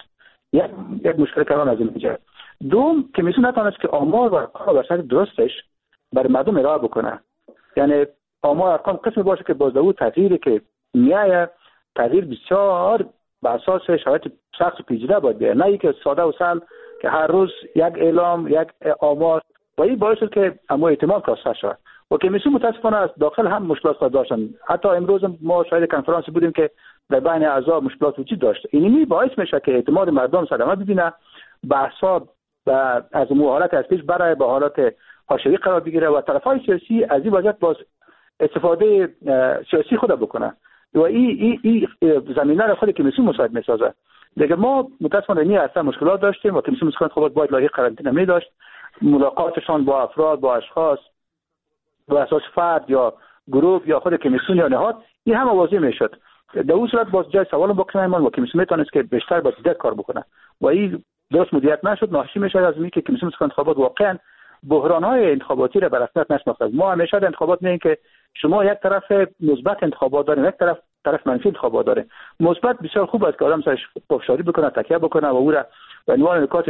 یک مشکل کلان از این میجه. دوم که میتونه نتونست که آمار و کار بر درستش برای مردم ارائه بکنه. یعنی آمار ارقام قسمی باشه که باز او تغییری که میایه تغییر بسیار به اساس شرایط سخت و پیچیده باید بیاید، نه اینکه ساده و سهل که هر روز یک اعلام، یک آمار، و این باعث شد که اما اعتماد کاسته شد. و کمیسیون متاسفانه از داخل هم مشکلات داشتن. حتی امروز ما شاهد کنفرانسی بودیم که در بین اعضا مشکلات وجود داشت. اینی باعث میشه که اعتماد مردم صدمه ببینه، بحثا از حالت اصلیش برای به حالت حاشیه‌ای قرار بگیره و طرفای سیاسی از این وضعیت باز استفاده سیاسی خود بکنه و این زمینه را خود کمیسیون مساعد میسازه. دیگه ما متاسفانه این اصلا مشکلات داشتیم و کمیسیون انتخابات باید لایحه قرنطینه می داشت. ملاقاتشان با افراد، با اشخاص به اساس فرد یا گروه یا خود کمیسیون یا نهاد، این هم واضح میشد. در اون صورت باز جای سوال باقی نمیماند و کمیسیون میتونست که بیشتر با دقت کار بکنه و این درست مدیریت نشد. ناشی میشه از اینکه کمیسیون انتخابات واقعا بحران‌های انتخاباتی را به رسمیت نشناخته. ما همیشه در انتخابات میگیم که شما یک طرف مثبت انتخابات دارین، یک طرف منفی انتخابات داره. مثبت بسیار خوب است که آدم سرش پافشاری بکنه، تکیه بکنه و او را به عنوان نکات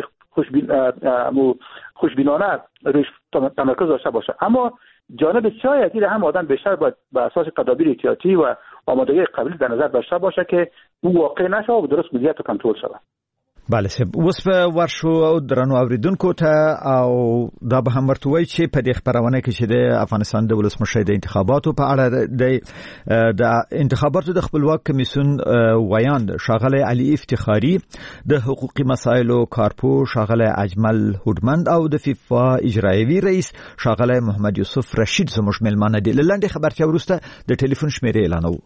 خوشبینانه روش تمرکز داشته باشه. اما جانب شایعی هم آدم بیشتر باید به اساس تدابیر احتیاطی و آمادگی قبلی در نظر داشته باشه که او واقع نشه و درست مدیریت و کنترل شود. بله سب اوس په ورشو درنو اوریدونکو ته او دا به هم ورتوي چې په دې خبرونه کې چې د افغانستان د ولسمشر د انتخاباتو په اړه د انتخاباتو د خپلواک کمیسیون ویاند شاغله علي افتخاری د حقوقي مسایلو کارپو شاغله اجمل هودمند او د فیفا اجرایوي رئیس شاغله محمد یوسف رشید زموږ ملمانه دي. لاندې خبرتیا ورسته د ټلیفون شمیره اعلانو.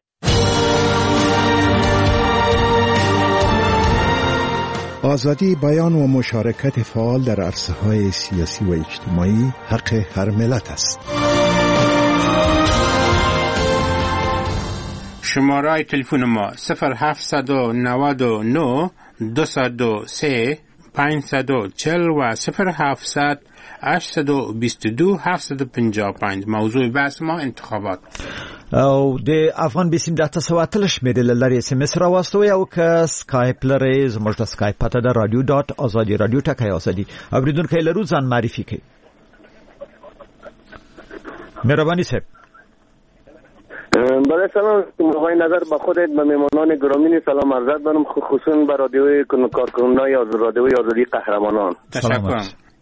آزادی بیان و مشارکت فعال در عرصه‌های سیاسی و اجتماعی حق هر ملت است. شماره تلفن ما 0799 203 540 و 0700 822 755. موضوع بحث ما انتخابات. او د افغان بیسیم د تاسو اتلش مې د لری اس ام اس را واستوي او که سکایپ لري زموږ د سکایپ پته د radio.azadi.radio ټکای اوسدي اوریدونکو لرو ځان معرفي کړئ. مهرباني صاحب. برای سلام موقعی نظر به خودت به میمانان گرامی سلام عرض دارم، خصوصا به رادیوی کارکنان از رادیوی آزادی قهرمانان. تشکر.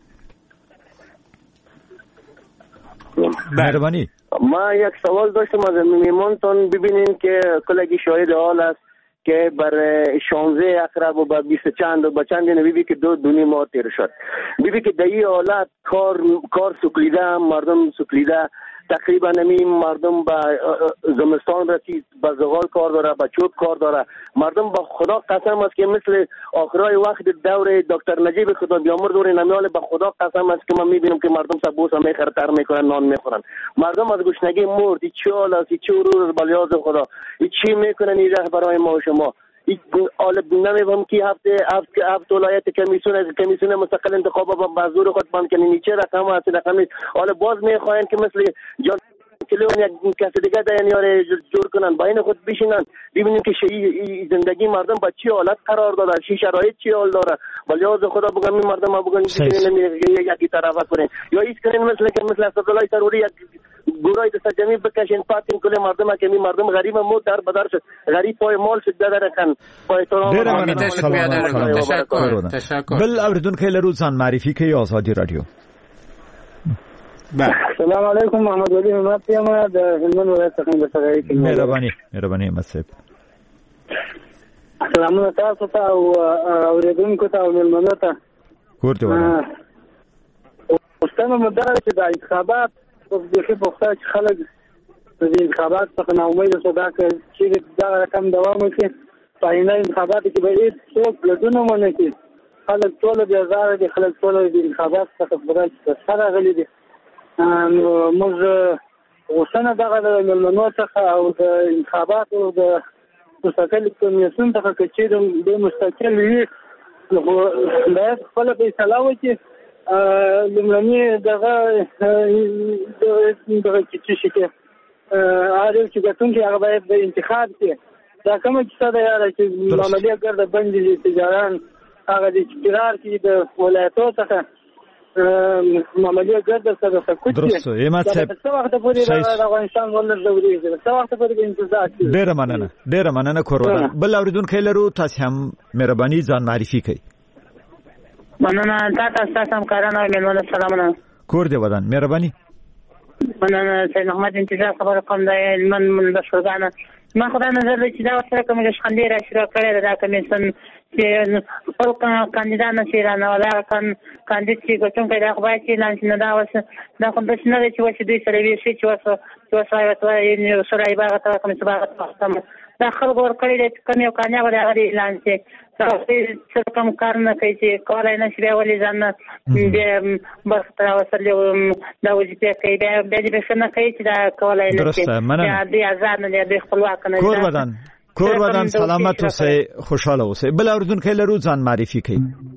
مهربانی. ما یک سوال داشتم از میمانتان، ببینین که کلگی شاهد حال است که بر 16 اقرب و به 20 چند و به چند بیبی که 2 ماه تیر شد، بیبی که در این حالت کار سکلیده، مردم سکلیده، تقریبا نمی مردم به زمستان رسید، به زغال کار داره، به چوب کار داره. مردم با خدا قسم است که مثل آخرای وقت دور دکتر نجیب خدا بیامرز دور نمیال، به خدا قسم است که من میبینم که مردم سبوسه میخره، تر میکنن، نان میخورن. مردم از گشنگی مرد. چی حال است؟ چی روز بلیاز خدا؟ چی میکنن این برای ما و شما؟ حالا نمیفهم که هفت ولایت کمیسیون مستقل انتخابات با زور خود بند کنین، چه رقم است رقم نیست. حالا باز میخواین که مثل جان کلون یک کس دیگه در یار جور کنن، با این خود بشینن ببینیم که زندگی مردم با چی حالت قرار داده، چی شرایط چی حال داره. ولی از خدا بگم این مردم ها بگن یکی طرف کنین یا ایست کنین، مثل اسدالله سروری یک گورای دست جمعی بکشین پاتین کل مردم ها که می مردم غریب مود در بدر شد، غریب پای مال شد در کن پای تمام. تشکر. بل اوریدون که لروزان معرفی که آزادی رادیو. السلام علیکم، محمد ولی همت یم د هلمند ولایت څخه د سړی کې. مهرباني مسعود. سلامونه تاسو ته او اوریدونکو ته او ملمنو ته. ورته وایم. پښتنه مدار چې د انتخابات په دې په چې خلک د انتخابات څخه نه امید صدا کوي چې دا رقم دوام وکړي. په اینه انتخابات کې به هیڅ څوک لدونه ونه کړي. خلک ټول د ازار دي، خلک ټول د انتخابات څخه خبره سره غلي دي. موږ اوسنه دغه د ملمنو څخه او د انتخاباتو د مستقل کمیسیون څخه چې د مستقل وي باید خپل فیصله وکړي. لومړني دغه چې شي کې هر چې ګټونکي هغه باید د انتخاب کې دا کومه کیسه ده یاره چې معاملې ګرده بندي تجاران هغه د اقتدار کې د ولایتو څخه معاملې ګرده سره سکوت درست ایمت صاحب څه وخت پورې د افغانستان ولر دوري څه وخت پورې انتظار کوي. ډېر مننه کورونه. بل اوریدونکو لرو تاسو هم مهرباني ځان معرفي کړئ. مننه تاسو هم کارانه مېلمانه سلامونه. کور دې ودان مهرباني. مننه سید محمد انتظار خبر کوم د من بشرګانه. ما خدای نظر دی چې دا سره کوم شخندې را شروع کړی دا کمیسیون چې خپل کاندیدان نشي رانه کاندید چې ګټونکی دا خو باید چې اعلان نه دا وس دا خو داسې نه دی چې وایي دوی سره وي شي چې وس سره باغ ته کوم څه باغ ته دا خلک ورکړي دي کوم یو کامیاب دی هغه اعلان چې څه کوم کار نه کوي چې کولای نه شي بیا ولې ځان بیا بس تر وسلې دا وظیفه کوي بیا دې نه کوي چې دا کولای نه شي بیا دې آزاد نه دی خپلواک نه. کور ودان سلامت اوسئ، خوشاله اوسئ. بل اوریدونکو لرو ځان معرفي کړئ.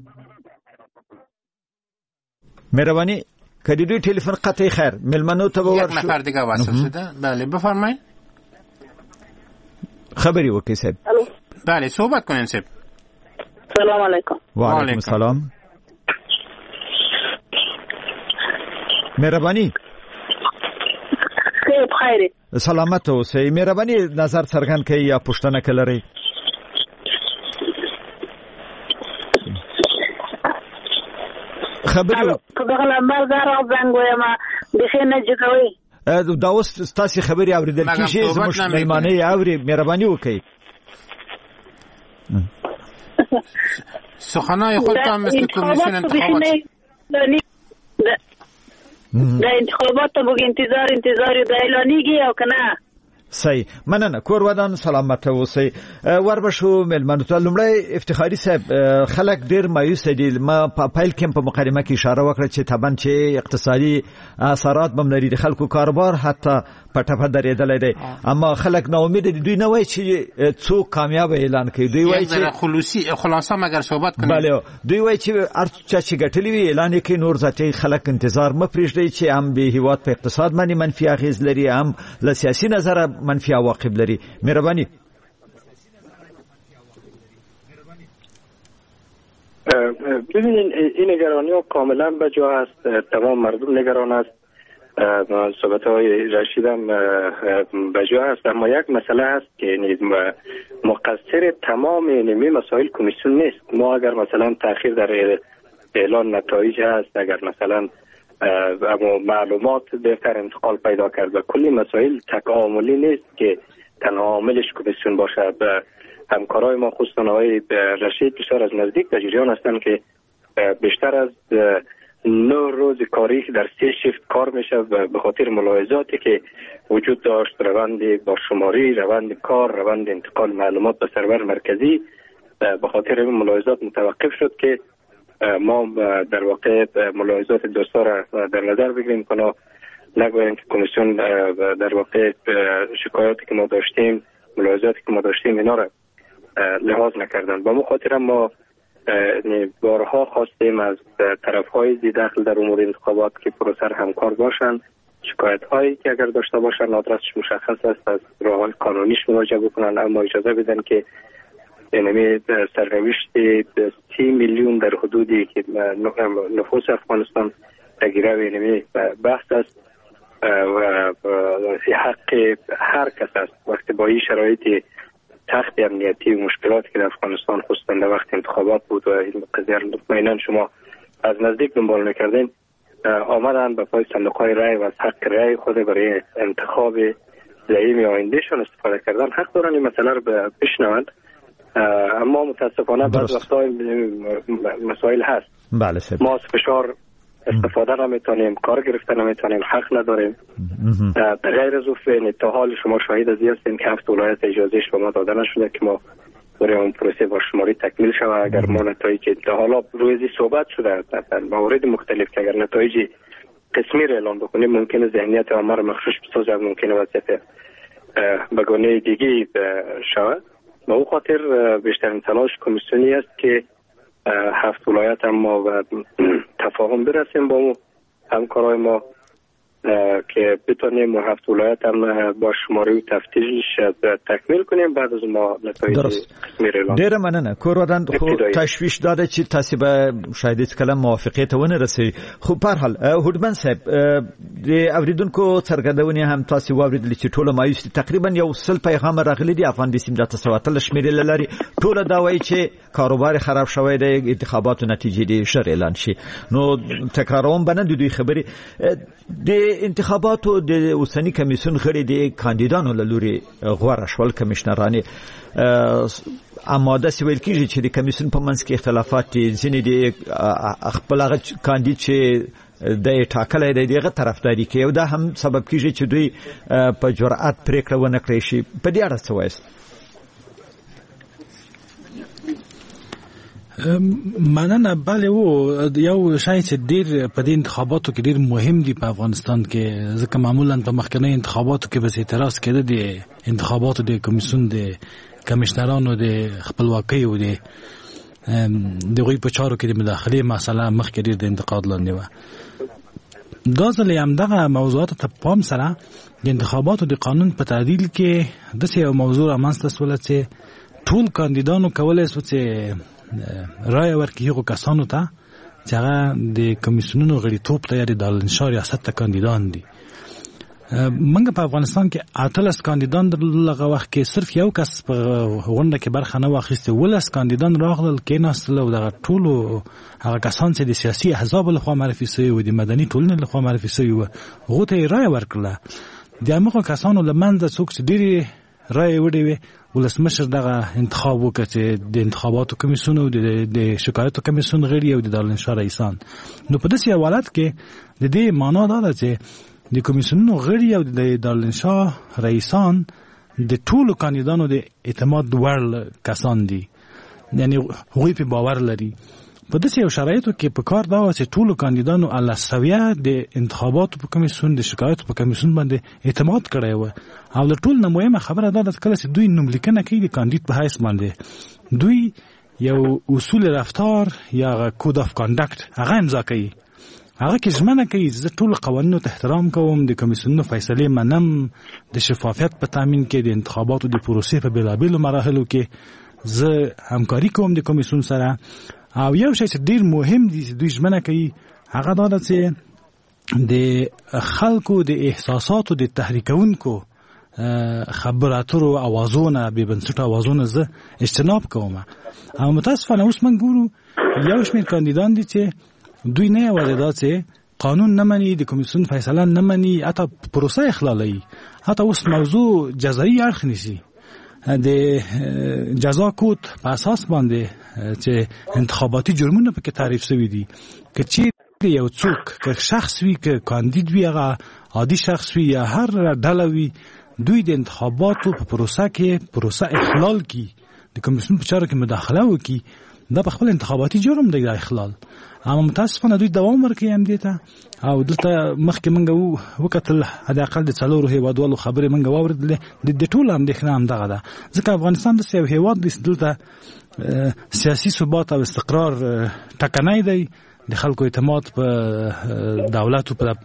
مهرباني کدی دوی تلفن قطعی خیر ملمنو ته ورشو. یک نفر دیگه وصل شده. بله بفرمایید. خبری وکړئ صاحب. بله صحبت کنین صاحب. سلام علیکم. و علیکم السلام. مهرباني خیر سلامت اوسئ. مهرباني نظر څرګند کړئ یا پوښتنه کړئ. خبرې دغه لمبر او زنګ ما بخیر نه جوړوي. دا اوس تاسو خبرې اوریدل کیږي زموږ مېلمانه اوري مهرباني وکړئ. سخنای خودتان مثل کمیسیون انتخابات د انتخاباتو بوګ انتظار د اعلانیږي او کنه. صحیح مننه. کور ودان سلامت اوسئ. وربشو ملمنو ته لومړی افتخاری صاحب خلک ډیر مایوس دي. ما پایل کې په مقدمه کې اشاره وکړه چې طبعا چې اقتصادي اثرات بم لري د خلکو کاروبار حتی پټه درېدلې دي، اما خلک نو امید دي. دوی نه وایي چې څوک کامیاب اعلان کوي، دوی وایي چې خلاصه مگر صحبت کوي. بله دوی وایي چې ارچا چې ګټلې وي اعلان کوي، نور ذاتي خلک انتظار مپریږدي چې هم به هیواد په اقتصاد باندې منفي اغیز لري، هم له سیاسي نظره منفی عواقب لري. مهرباني. ببینید این نگرانی ها کاملا به جا است. تمام مردم نگران است صحبت های رشیدم بجا هست، اما یک مسئله هست که مقصر تمام اینمی مسائل کمیسیون نیست. ما اگر مثلا تأخیر در اعلان نتایج هست، اگر مثلا معلومات بهتر انتقال پیدا کرد و کلی مسائل تکاملی نیست که تنها عاملش کمیسیون باشه. به همکارای ما خصوصا آقای رشید بسیار از نزدیک در جریان هستند که بیشتر از 9 روز کاری در 3 شیفت کار میشه به خاطر ملاحظاتی که وجود داشت، روند بارشماری، روند کار، روند انتقال معلومات به سرور مرکزی. به خاطر این ملاحظات متوقف شد که ما در واقع ملاحظات دوستا را در نظر بگیریم که نگوییم که کمیسیون در واقع شکایاتی که ما داشتیم، ملاحظاتی که ما داشتیم اینا را لحاظ نکردن. با مخاطر ما بارها خواستیم از طرف‌های ذی دخل در امور انتخابات که پروسر همکار باشند، شکایت‌هایی که اگر داشته باشند آدرسش مشخص است، از راه‌های قانونیش مراجعه بکنن، اما اجازه بدن که یعنی سرنوشت 30 میلیون در حدودی که نفوس افغانستان تغییره یعنی بحث است و حق هر کس است. وقتی با این شرایط سخت امنیتی و مشکلاتی که در افغانستان خصوصا در وقت انتخابات بود و این قضیه مطمئنا شما از نزدیک دنبال میکردین، آمدن به پای صندوق‌های رای و از حق رای خود برای انتخاب زعیم آیندهشان استفاده کردن. حق دارن این مسئله رو بشنوند، اما متاسفانه بعض وقتا مسائل هست. بله ما از فشار استفاده نمیتونیم، کار گرفتن نمیتونیم، حق نداریم. در غیر از اون تا حال شما شاهد از هستین که 7 ولایت اجازهش به ما داده نشده که ما برای اون پروسه بارشماری تکمیل شود. اگر ما نتایج تا حالا روزی صحبت شده در موارد مختلف که اگر نتایج قسمی را اعلام بکنیم ممکنه ذهنیت عامه را مخشوش بسازد، ممکنه وضعیت بگونه دیگه شود. به اون خاطر بیشترین تلاش کمیسیونی است که 7 ولایت ما و تفاهم برسیم با همکارای ما که بتونیم 7 ولایت هم با شماری و تفتیش تکمیل کنیم. بعد از ما نتایج قسمی را اعلام. ډیره مننه. کوردان خو تشویش داده چې تاسو به شاید کلام موافقه ته ونه رسي. خو په هر حال هډمن صاحب د اوریدونکو څرګندونې هم تاسو واوریدل چې ټوله مایوس تقریبا یو سل پیغام راغلي دي افغان د سیمه تاسواتل شمیرې لري. ټوله دا وایي چې کاروبار خراب شوی دی، انتخاباتو نتیجې دي شر اعلان شي. نو تکراروم بنه دوی خبري د انتخاباتو د اوسنی کمیسیون غړي د کاندیدانو لوري غوړه شول کمشنرانه اماده سویل کیږي چې د کمیسیون په منځ کې اختلافات ځینې د خپل هغه کاندید چې د ټاکلې د دغه طرفداري کوي او دا هم سبب کیږي چې دوی په جرأت پریکړه ونه کړی شي. په دې اړه څه وایي؟ مننه. بله و یو شای چې ډیر په دې انتخاباتو کې ډیر مهم دی په افغانستان کې، ځکه معمولا په مخکنی انتخاباتو کې به اعتراض کېده د انتخاباتو د کمیسیون د کمشنرانو د خپلواکۍ او د دغه په چارو کې د مداخله مسله مخکې ډیر د انتقاد لاندې و. دا ځل هم دغه موضوعات ته پام سره د انتخاباتو د قانون په تعدیل کې د یو موضوع رامنځته شول چې ټول کاندیدانو کولای شي چې رای ورکړي هغو کسانو ته چې هغه د کمیسیونونو غړیتوب ته یا د دارالانشا ریاست ته کاندیدان دي. منګه په افغانستان کې 18 کاندیدان دغه وخت کې صرف یو کس په غونډه کې برخه نه واخیسته، 18 کاندیدان راغلل کېناستل او دغه ټولو هغه کسان چې د سیاسي احزاب لخوا معرفي شوي او د مدني ټولنې لخوا معرفي شوي وو هغو ته یې رای ورکړله. د همغو کسانو له منځه څوک چې ډېرې رای وړې وې ولسمشر دغه انتخاب وکړ چې د انتخاباتو کمیسیون او د شکایتو کمیسیون غړي او د دارالانشا رئیسان. نو په داسې حالت کې د دې معنا دا ده چې د کمیسیونونو غړي او د دارالانشا رئیسان د ټولو کاندیدانو د اعتماد وړ کسان دي، یعنی هغوی په باور لري. په داسې یو شرایطو کې په کار دا و چې ټولو کاندیدانو الاسویه د انتخاباتو په کمیسیون د شکایتو په کمیسیون باندې اعتماد کړی و. او د ټول نه مهمه خبره دا ده کله چې دوی نوملیکنه کوي د کاندید په حیث باندې دوی یو اصول رفتار یا کود اف کانډکټ هغه امضا کوي. هغه کې ژمنه کوي زه ټول قوانینو ته احترام کوم، د کمیسیونونو فیصلې منم، د شفافیت په تامین کې د انتخاباتو د پروسې په بېلابېلو مراحلو کې زه همکاري کوم د کمیسیون سره. او یو شی چې ډیر مهم دی دوی ژمنه کوي هغه دا ده چې د خلکو د احساساتو د تحریکونکو خبراتو اوازونه به بنسټ اوازونه زه اجتناب کوم. او متاسفانه اوس موږ ګورو یو شمېر کاندیدان دي چې دوی نه یوازې دا چې قانون نه مني، د کمیسیون فیصله نه مني، حتی پروسه اخلالوي، حتی اوس موضوع جزایي اړخ نیسي. د جزا کود په اساس باندې چې انتخاباتي جرمونه پکې تعریف شوي دي، که چیرې یو څوک که شخص وي که کاندید وي هغه عادي شخص وي یا هر ډله وي، دوی د انتخاباتو په پروسه کې پروسه اخلال کی، د کمیسیون په چارو کې مداخله وکي، دا په خپل انتخاباتي جرم دی د اخلال. اما متاسفانه دوی دوام ورکوي هم دې ته. او دلته مخکې موږ وکتل حداقل د څلورو هیوادوالو خبرې موږ واورېدلې، د ټولو اندېښنه همدغه ده، ځکه افغانستان داسې یو هیواد دی دلته سیاسي ثبات او استقرار ټکنی دی، د خلکو اعتماد په دولتو په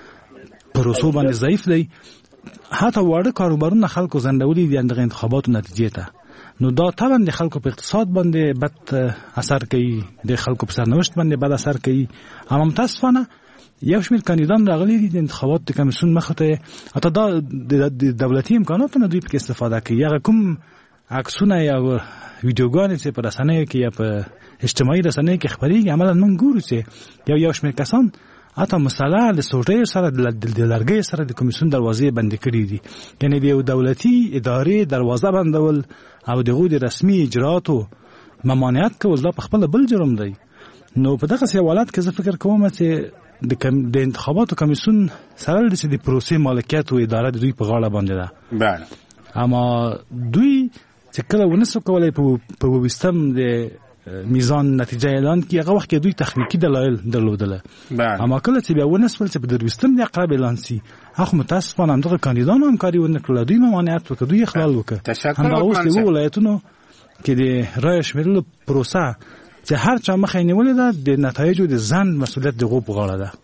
پروسو باندې ضعیف دی، حتی واړه کاروبارونه خلکو زندولي دي دغه انتخاباتو نتیجې ته. نو دا طبعا د خلکو په اقتصاد باندې بد اثر کوي، د خلکو په سرنوشت باندې بد اثر کوي. اما متاسفانه یو شمېر کاندیدان راغلي دي د انتخاباتو د کمیسیون مخ ته، حتی دا د دولتي امکاناتو نه دوی پکې استفاده کوي. هغه کوم عکسونه یا ویډیوګانې چې په رسنیو کې یا په اجتماعي رسنیو کې خپرېږي، عملاً موږ ګورو چې یو شمېر کسان حتی مسله د سوټۍ سره د لرګۍ سره د کمیسیون دروازې بندې کړې دي. یعنې د یو دولتي ادارې دروازه بندول او دغه د رسمي اجراءاتو ممانعت کول دا په خپل بل جرم دی. نو په دغه حالت کې زه فکر کوم چې د انتخاباتو کمیسیون سره د پروسې مالکیت او اداره د دوی په غاړه باندې ده. بله. اما دوی چې کله ونسو کولای په وستم د میزان نتیجه اعلان کی، هغه وخت دوی تخنیکی دلایل درلودل. اما کله چې بیا ونسول چې په دروستم د عقرب اعلان سي، هغه متاسفانه همدغه کاندیدان همکاري ونه کړل، دوی ممانعت وکړ، دوی اخلال وکړ. همدا اوس د ولایتونو کې د رای شمیرلو پروسه چې هر چا مخې نیولې ده، د نتایجو د ځان مسؤلیت دغه په غاړه ده.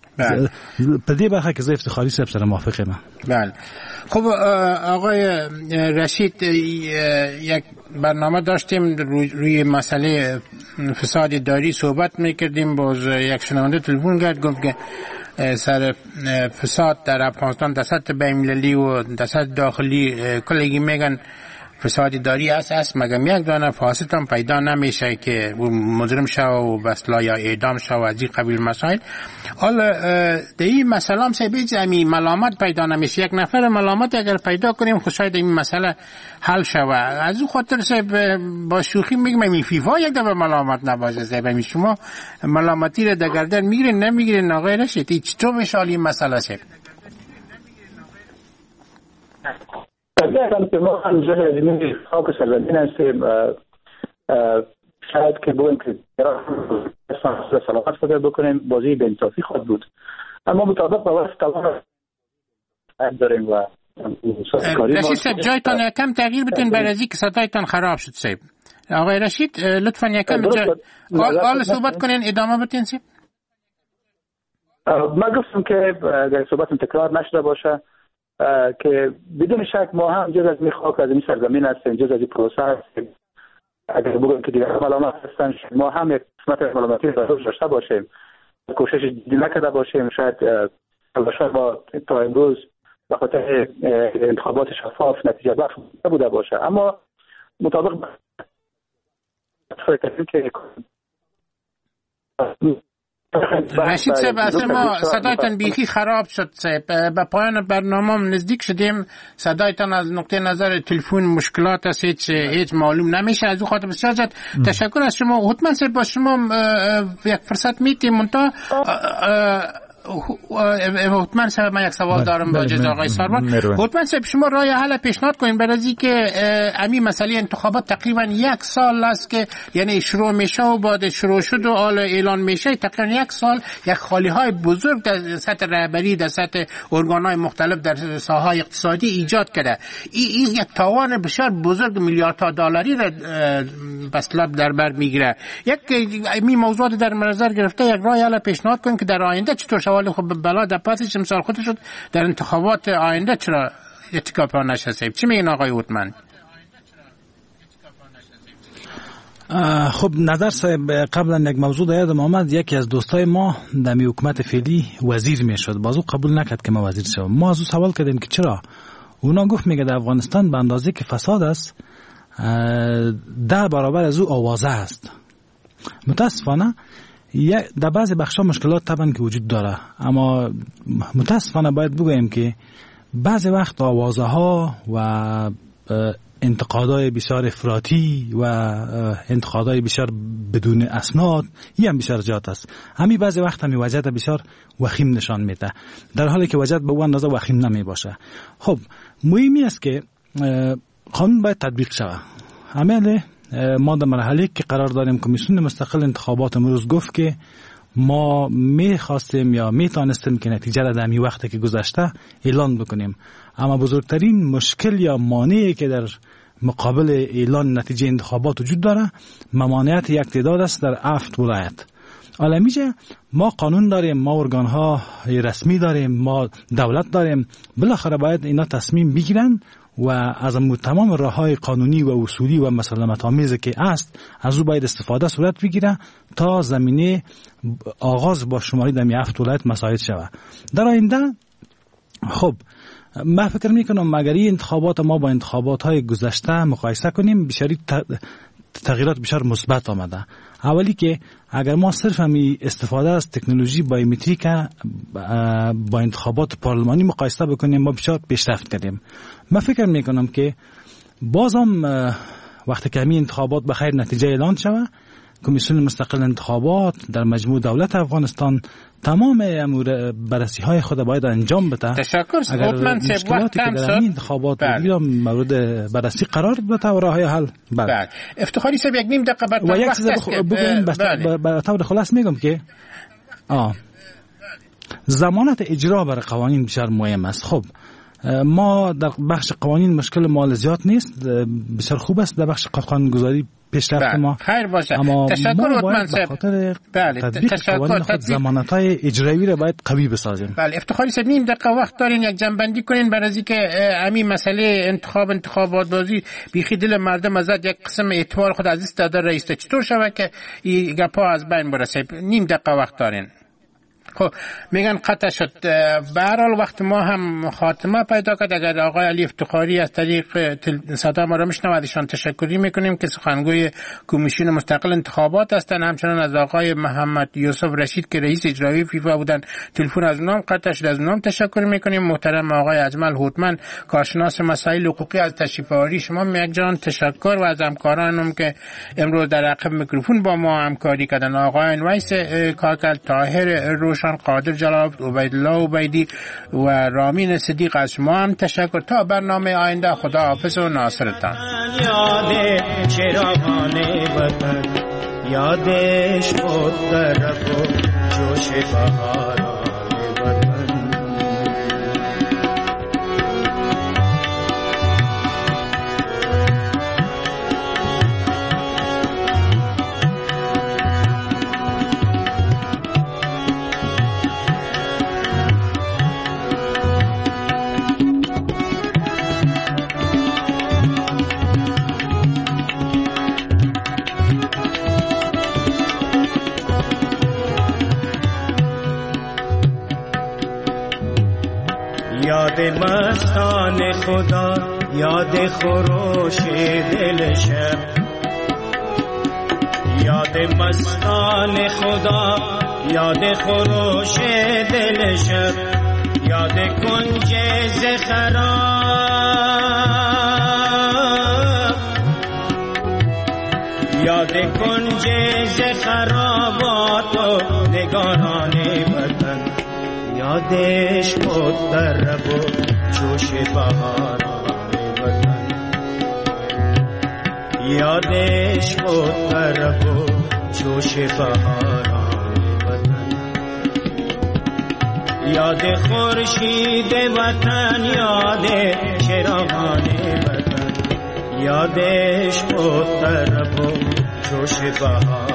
په دې برخه کې زه افتخاری صاحب سره موافق یم. بله. خب آقای رشید، یک برنامه داشتیم روی مسئله فساد اداری صحبت میکردیم، باز یک شنونده تلفن کرد گفت که سر فساد در افغانستان در سطح بین‌المللی و در سطح داخلی کلگی میگن فساد اداری است مگم یک دانه فاسد هم پیدا نمیشه که مجرم شو و بسلا یا اعدام شو و از این قبیل مسائل. حالا در این مسئله هم سبیج امی ملامت پیدا نمیشه، یک نفر ملامت اگر پیدا کنیم خود شاید این مسئله حل شوه. از اون خاطر با شوخی میگم امی فیفا یک دفعه ملامت نباشه، امی شما ملامتی رو در گردن میگیرین نمیگیرین آقای رشید، چطور میشه این مسئله شه؟ که ما هم جای زمین خاک سرزمین هستیم، شاید که بگویم که سلامت فکر بکنیم بازی به انصافی خواهد بود، اما مطابق با وقت توان داریم و رشید صاحب جایتان یکم تغییر بتین بعد از اینکه صدایتان خراب شد صاحب. آقای رشید لطفا یکم حال صحبت کنین ادامه بتین صاحب. من گفتم که اگر صحبتم تکرار نشده باشه که بدون شک ما هم جز از این خاک از این سرزمین هستیم، جز از این پروسه هستیم. اگر بگویم که دیگر ملامت هستن، ما هم یک قسمت ملامتی رو داشته باشیم، کوشش جدی نکرده باشیم، شاید ما تا امروز به خاطر انتخابات شفاف نتیجه بخش نبوده باشه، اما مطابق فکر که رشید صاحب اصلا ما صدایتان بیخی خراب شد صاحب، به پایان برنامه نزدیک شدیم، صدایتان از نقطه نظر تلفن مشکلات است، هیچ معلوم نمیشه. از اون خاطر بسیار زیاد تشکر از شما. حتما صاحب با شما یک فرصت میتیم منتها حتما صاحب من یک سوال دارم با اجازه آقای ساربان. حتما صاحب شما راه حل پیشنهاد کنین برای اینکه همین مسئله انتخابات تقریبا یک سال است که یعنی شروع میشه و بعد شروع شد و حالا اعلان میشه، تقریبا یک سال یک خالی های بزرگ در سطح رهبری در سطح ارگان های مختلف در ساحه اقتصادی ایجاد کرده. این یک تاوان بسیار بزرگ میلیاردها دلاری را بسلب در بر میگیره. یک این موضوعات در نظر گرفته یک راه حل پیشنهاد کنین که در آینده چطور شوالی خب بلا در پسش مثال خود شد در انتخابات آینده چرا اتکا پا نشه صاحب؟ چی میگین آقای اوتمن؟ خب نظر صاحب قبلا یک موضوع در یادم آمد. یکی از دوستای ما در حکومت فعلی وزیر میشد، بازو قبول نکرد که ما وزیر شوم. ما از او سوال کردیم که چرا. اونا گفت میگه در افغانستان به اندازه که فساد است 10 برابر از او آوازه است. متاسفانه در بعضی بخشا مشکلات طبعا که وجود داره، اما متاسفانه باید بگوییم که بعضی وقت آوازه ها و انتقادهای بسیار افراطی و انتقادهای بسیار بدون اسناد این هم بسیار زیاد است. همین بعضی وقت همین وضعیت بسیار وخیم نشان میده، در حالی که وضعیت به اون اندازه وخیم نمی باشه. خب مهمی است که قانون باید تطبیق شود. عمل ما در مرحله که قرار داریم کمیسیون مستقل انتخابات امروز گفت که ما میخواستیم یا میتونستیم که نتیجه را در این وقتی که گذشته اعلان بکنیم، اما بزرگترین مشکل یا مانعی که در مقابل اعلان نتیجه انتخابات وجود داره ممانعت یک تعداد است در 7 ولایت. عالمیجه ما قانون داریم، ما ارگانها رسمی داریم، ما دولت داریم، بالاخره باید اینا تصمیم بگیرن و از تمام راههای قانونی و اصولی و مسالمت آمیزی که است از او باید استفاده صورت بگیره تا زمینه آغاز با شماری در 7 ولایت مساعد شود. در آینده خب من فکر میکنم اگر این انتخابات ما با انتخابات های گذشته مقایسه کنیم بسیاری تغییرات بسیار مثبت آمده. اولی که اگر ما صرف همی استفاده از تکنولوژی بایومتریک با انتخابات پارلمانی مقایسه بکنیم ما بسیار پیشرفت کردیم. من فکر میکنم که بازم وقتی که همین انتخابات بخیر نتیجه اعلان شود کمیسیون مستقل انتخابات در مجموع دولت افغانستان تمام امور بررسی های خود باید انجام بده. تشکر. اگر مشکلاتی که در این انتخابات مورد بررسی قرار بده و راه حل. بله. افتخاری صاحب یک نیم دقیقه بعد و یک چیز بگویم به طور خلاص میگم که ضمانت اجرا بر قوانین بسیار مهم است. خب ما در بخش قوانین مشکل مال زیاد نیست، بسیار خوب است در بخش قانونگذاری پیشرفت ما. خیر باشه. اما تشکر ما باید به خاطر تطبیق قوانین خود ضمانت‌های اجرایی را باید قوی بسازیم. بله افتخاری صاحب نیم دقیقه وقت دارین یک جنبندی کنین برای از اینکه همین مسئله انتخابات بازی بیخی دل مردم ازت یک قسم اعتبار خود از دست داده رئیس چطور شود که این گپا از بین بره؟ نیم دقیقه وقت دارین. خب میگن قطع شد. به هر حال وقت ما هم خاتمه پیدا کرد. اگر آقای علی افتخاری از طریق صدا ما را میشنوادشان تشکری میکنیم که سخنگوی کمیسیون مستقل انتخابات هستند. همچنان از آقای محمد یوسف رشید که رئیس اجرایی فیفا بودن تلفن از اونام قطع شد، از اونام تشکر میکنیم. محترم آقای اجمل هوتمن کارشناس مسائل حقوقی از تشریف آوری شما یک جان تشکر و از همکارانم که امروز در عقب میکروفون با ما همکاری کردن. آقای ویس کاکل، طاهر روشن، قادر جلال، عبیدالله عبیدی و رامین صدیق از شما هم تشکر. تا برنامه آینده خدا حافظ و ناصرتان. یاد چراغان وطن یادش بود درب و جوش بهاران وطن. یاد مستان خدا، یاد خروش دل شب، یاد مستان خدا، یاد خروش دل شب، یاد کنج خراب، یاد کنج خرابات و نگاران وطن. یادش بود درب و جوش بهاران وطن، یادش بود درب و جوش بهاران وطن. یاد خورشید وطن، یاد چراغان وطن، یادش بود درب و جوش بهاران.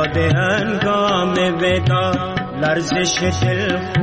یاد هنگام ودا لرزش دل